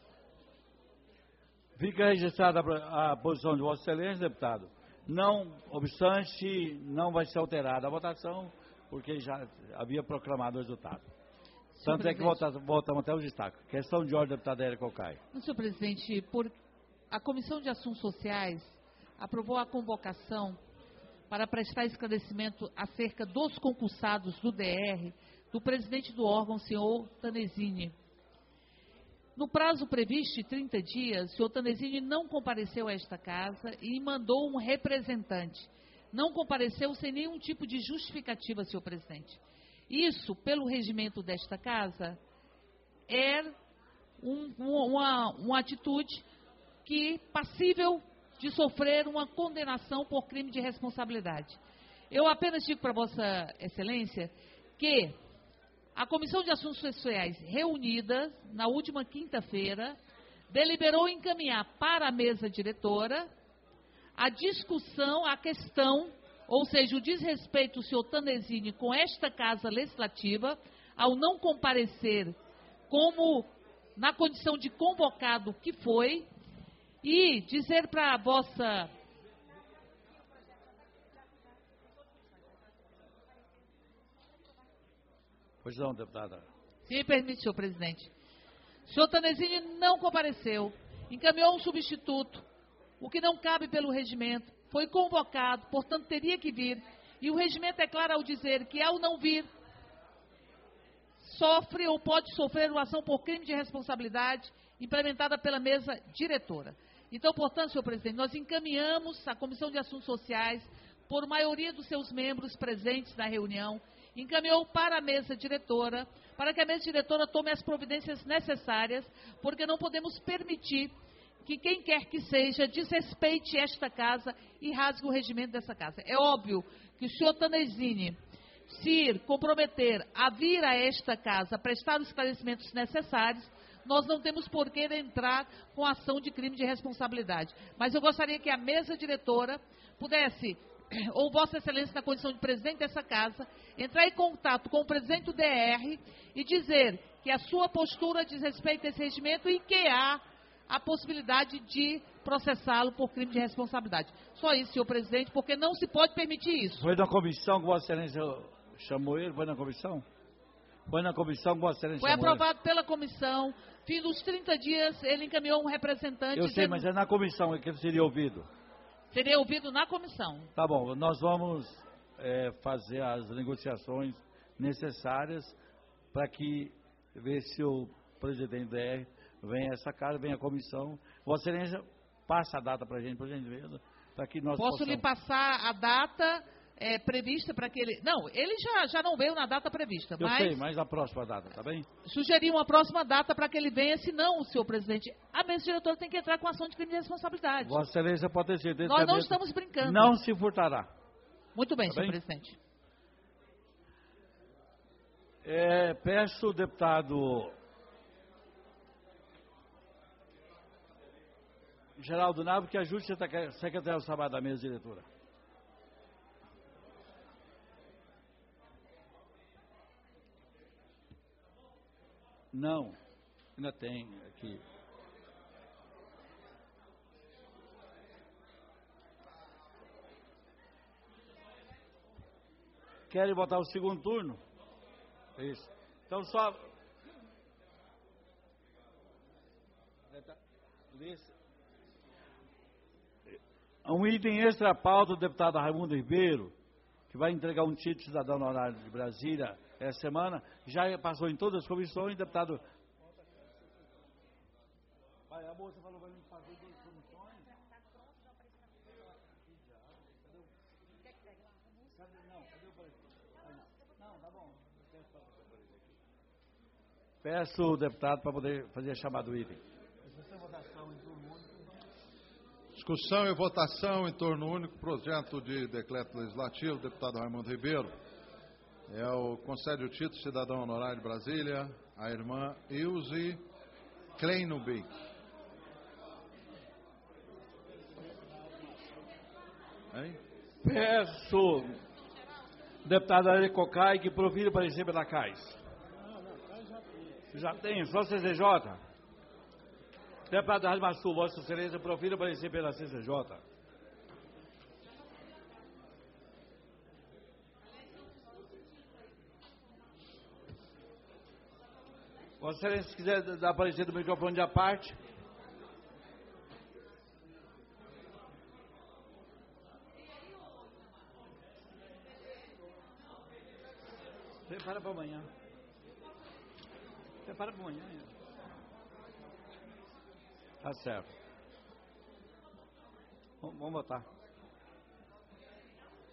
Fica registrada a, a posição de Vossa Excelência, deputado. Não obstante, não vai ser alterada a votação, porque já havia proclamado o resultado. Senhor Tanto é que voltamos, voltamos até o destaque. Questão de ordem, deputada Érica Cocai. Senhor presidente, por a Comissão de Assuntos Sociais aprovou a convocação para prestar esclarecimento acerca dos concursados do D R do presidente do órgão, senhor Tanezini. No prazo previsto de trinta dias, o senhor Tanezini não compareceu a esta casa e mandou um representante. não compareceu sem nenhum tipo de justificativa, senhor presidente. Isso, pelo regimento desta casa, é um, uma, uma atitude que passível de sofrer uma condenação por crime de responsabilidade. Eu apenas digo para Vossa Excelência que a Comissão de Assuntos Sociais, reunida na última quinta-feira, deliberou encaminhar para a mesa diretora a discussão, a questão, ou seja, o desrespeito do senhor Tanezini com esta Casa Legislativa, ao não comparecer como na condição de convocado que foi, e dizer para a vossa... Pois não, deputada. Se me permite, senhor presidente. O senhor Tanezini não compareceu, encaminhou um substituto, o que não cabe pelo regimento, foi convocado, portanto teria que vir, e o regimento é claro ao dizer que ao não vir, sofre ou pode sofrer uma ação por crime de responsabilidade implementada pela mesa diretora. Então, portanto, senhor presidente, nós encaminhamos a Comissão de Assuntos Sociais, por maioria dos seus membros presentes na reunião, encaminhou para a mesa diretora, para que a mesa diretora tome as providências necessárias, porque não podemos permitir que quem quer que seja desrespeite esta casa e rasgue o regimento dessa casa. É óbvio que o senhor Tanezini, se comprometer a vir a esta casa, prestar os esclarecimentos necessários, nós não temos por que entrar com ação de crime de responsabilidade. Mas eu gostaria que a mesa diretora pudesse, ou Vossa Excelência na condição de presidente dessa casa, entrar em contato com o presidente do D R e dizer que a sua postura diz respeito a esse regimento e que há a possibilidade de processá-lo por crime de responsabilidade. Só isso, senhor presidente, porque não se pode permitir isso. Foi na comissão que Vossa Excelência chamou ele? Foi na comissão? Foi na comissão que Vossa Excelência Foi chamou aprovado ele? Pela comissão. Fim dos trinta dias, ele encaminhou um representante... Eu sei, mas é na comissão que ele seria ouvido. Seria ouvido na comissão. Tá bom, nós vamos é, fazer as negociações necessárias para que, ver se o presidente do D R vem a essa casa, vem a comissão. Vossa Excelência, passa a data para a gente, por gentileza, para que nós Posso possamos... lhe passar a data é, prevista para que ele... Não, ele já, já não veio na data prevista, Eu mas... sei, mas a próxima data, tá bem? Sugerir uma próxima data para que ele venha, senão, senhor presidente, a mesa diretora tem que entrar com ação de crime de responsabilidade. Vossa Excelência pode ter certeza. Nós não mesa estamos brincando. Não se furtará. Muito bem, Tá senhor bem? presidente. É, peço o deputado Geraldo Nabo que ajude o secretário do Trabalho da mesa diretora. Não, ainda tem aqui. Querem botar o segundo turno? Isso. Então só... Um item extra pauta do deputado Raimundo Ribeiro, que vai entregar um título de cidadão honorário de Brasília essa semana, já passou em todas as comissões, deputado... Pai, a moça falou para mim fazer duas comissões. Não, tá bom. Peço o deputado para poder fazer a chamada do item. Discussão e votação em torno único, projeto de decreto legislativo, deputado Raimundo Ribeiro. É o concede o título de cidadão honorário de Brasília, a irmã Ilse Kleinubik. Hein? Peço, deputado Ari Cocai, que provira para receber da Cais. Já tem, só C C J. Deputado Rádio Massul, Vossa Excelência, provira para receber pela C C J. Vossa Excelência, se quiser dar aparecer do microfone de à parte. Prepara para amanhã. Prepara para amanhã. Tá certo. Vamos, vamos votar.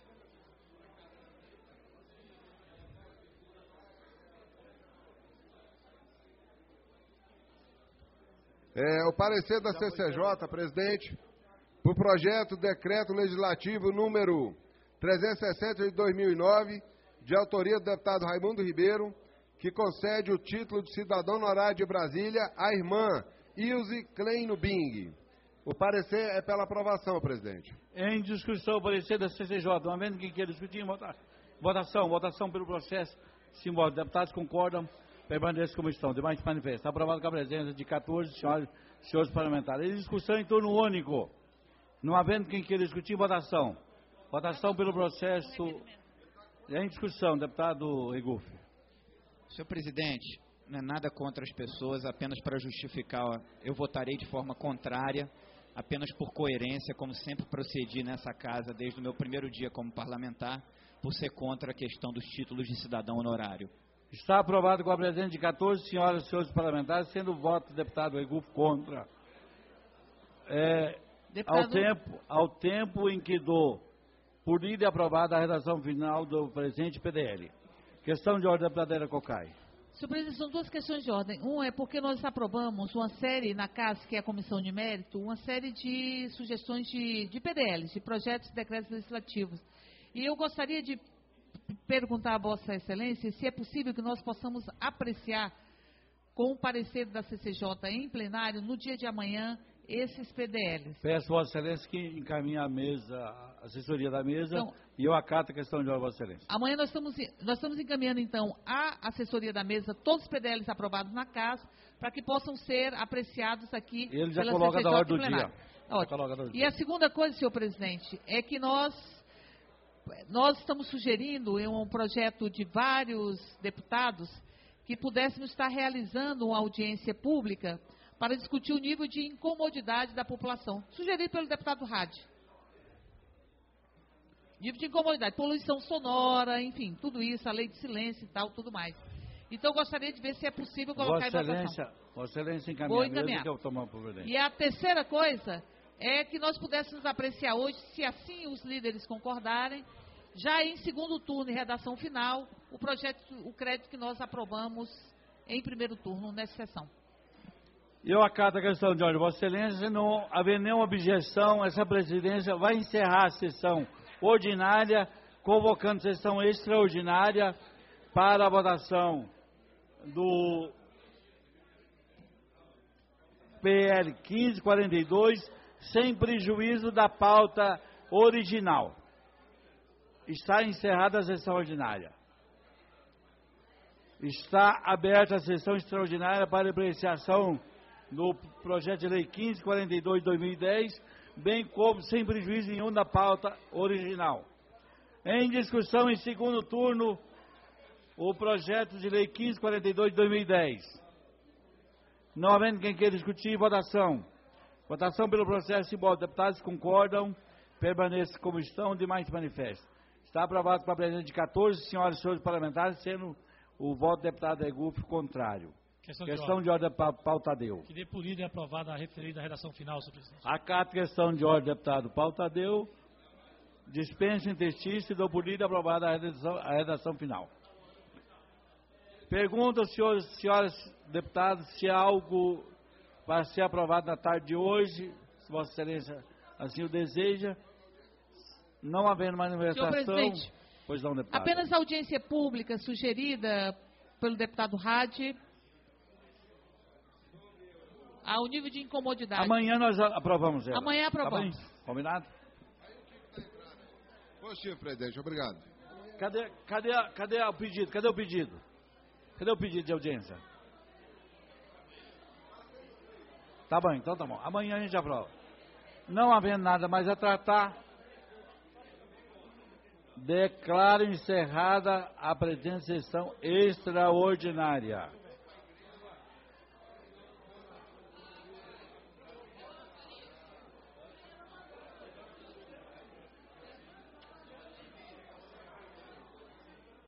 É, o parecer da C C J, presidente, por projeto Decreto Legislativo número trezentos e sessenta de dois mil e nove, de autoria do deputado Raimundo Ribeiro, que concede o título de cidadão honorário de Brasília à irmã Ilse Kleinubing. O parecer é pela aprovação, presidente. Em discussão, o parecer da C C J, uma vez que queira discutir, votar. Votação, votação pelo processo simbólico. Deputados concordam, permaneçam como estão. Demais manifesta. Aprovado com a presença de quatorze senhores, senhores parlamentares. Em discussão em turno único. Não havendo quem queira discutir, votação. Votação pelo processo. Em discussão, deputado Eguf. Senhor presidente, não é nada contra as pessoas, apenas para justificar, eu votarei de forma contrária, apenas por coerência, como sempre procedi nessa casa desde o meu primeiro dia como parlamentar, por ser contra a questão dos títulos de cidadão honorário. Está aprovado com a presença de quatorze senhoras e senhores parlamentares, sendo o voto do deputado Eguf contra. É, Deputado... ao, tempo, ao tempo em que dou por lida e aprovada a redação final do presente P D L. Questão de ordem, deputada Cocai. Senhor presidente, são duas questões de ordem. Um é porque nós aprovamos uma série na casa, que é a Comissão de Mérito, uma série de sugestões de, de P D Ls, de projetos e decretos legislativos. E eu gostaria de perguntar a Vossa Excelência se é possível que nós possamos apreciar, com o parecer da C C J em plenário, no dia de amanhã, esses P D Ls. Peço a Vossa Excelência que encaminhe a mesa, a assessoria da mesa, então, e eu acato a questão de ordem, Vossa Excelência. Amanhã nós estamos, nós estamos encaminhando, então, à assessoria da mesa, todos os P D Ls aprovados na casa, para que possam ser apreciados aqui Ele já pela coloca C C J da ordem do plenário. dia. Já coloca da ordem do E a segunda coisa, senhor presidente, é que nós, nós estamos sugerindo em um projeto de vários deputados que pudéssemos estar realizando uma audiência pública para discutir o nível de incomodidade da população, sugerido pelo deputado Hadi. Nível de incomodidade, poluição sonora, enfim, tudo isso, a lei de silêncio e tal, tudo mais. Então, eu gostaria de ver se é possível colocar Vossa em votação. Excelência, Vossa Excelência Vou encaminha a encaminhar. mesa que eu tomo a providência. E a terceira coisa é que nós pudéssemos apreciar hoje, se assim os líderes concordarem, já em segundo turno e redação final, o projeto, o crédito que nós aprovamos em primeiro turno nessa sessão. Eu acato a questão de ordem, Vossa Excelência. Se não haver nenhuma objeção, essa presidência vai encerrar a sessão ordinária, convocando sessão extraordinária para a votação do P L quinze quarenta e dois, sem prejuízo da pauta original. Está encerrada a sessão ordinária. Está aberta a sessão extraordinária para apreciação do projeto de lei quinze quarenta e dois de dois mil e dez, bem como sem prejuízo nenhum da pauta original. Em discussão em segundo turno, o projeto de lei quinze quarenta e dois de dois mil e dez. Não havendo quem queira discutir, votação. Votação pelo processo simbólico. Deputados concordam, permaneçam como estão, demais manifestam. Está aprovado com a presença de quatorze senhoras e senhores parlamentares, sendo o voto do deputado Eguf contrário. Questão, questão de ordem, Pautadeu. Que dê por lida e aprovada a referida redação final, senhor presidente. Acato questão de ordem, deputado Pautadeu. Dispensa o interstício e dou por lida e aprovada a redação, a redação final. Pergunto aos senhores, senhoras deputados se há algo para ser aprovado na tarde de hoje, se Vossa Excelência assim o deseja. Não havendo manifestação, pois não, deputado. Apenas a audiência pública sugerida pelo deputado Hadi, ao nível de incomodidade. Amanhã nós aprovamos ela. Amanhã aprovamos. Tá bem? Combinado? Positivo, presidente. Obrigado. Cadê, cadê, cadê o pedido? Cadê o pedido? Cadê o pedido de audiência? Tá bom, então tá bom. Amanhã a gente aprova. Não havendo nada mais a tratar, declaro encerrada a presente sessão extraordinária.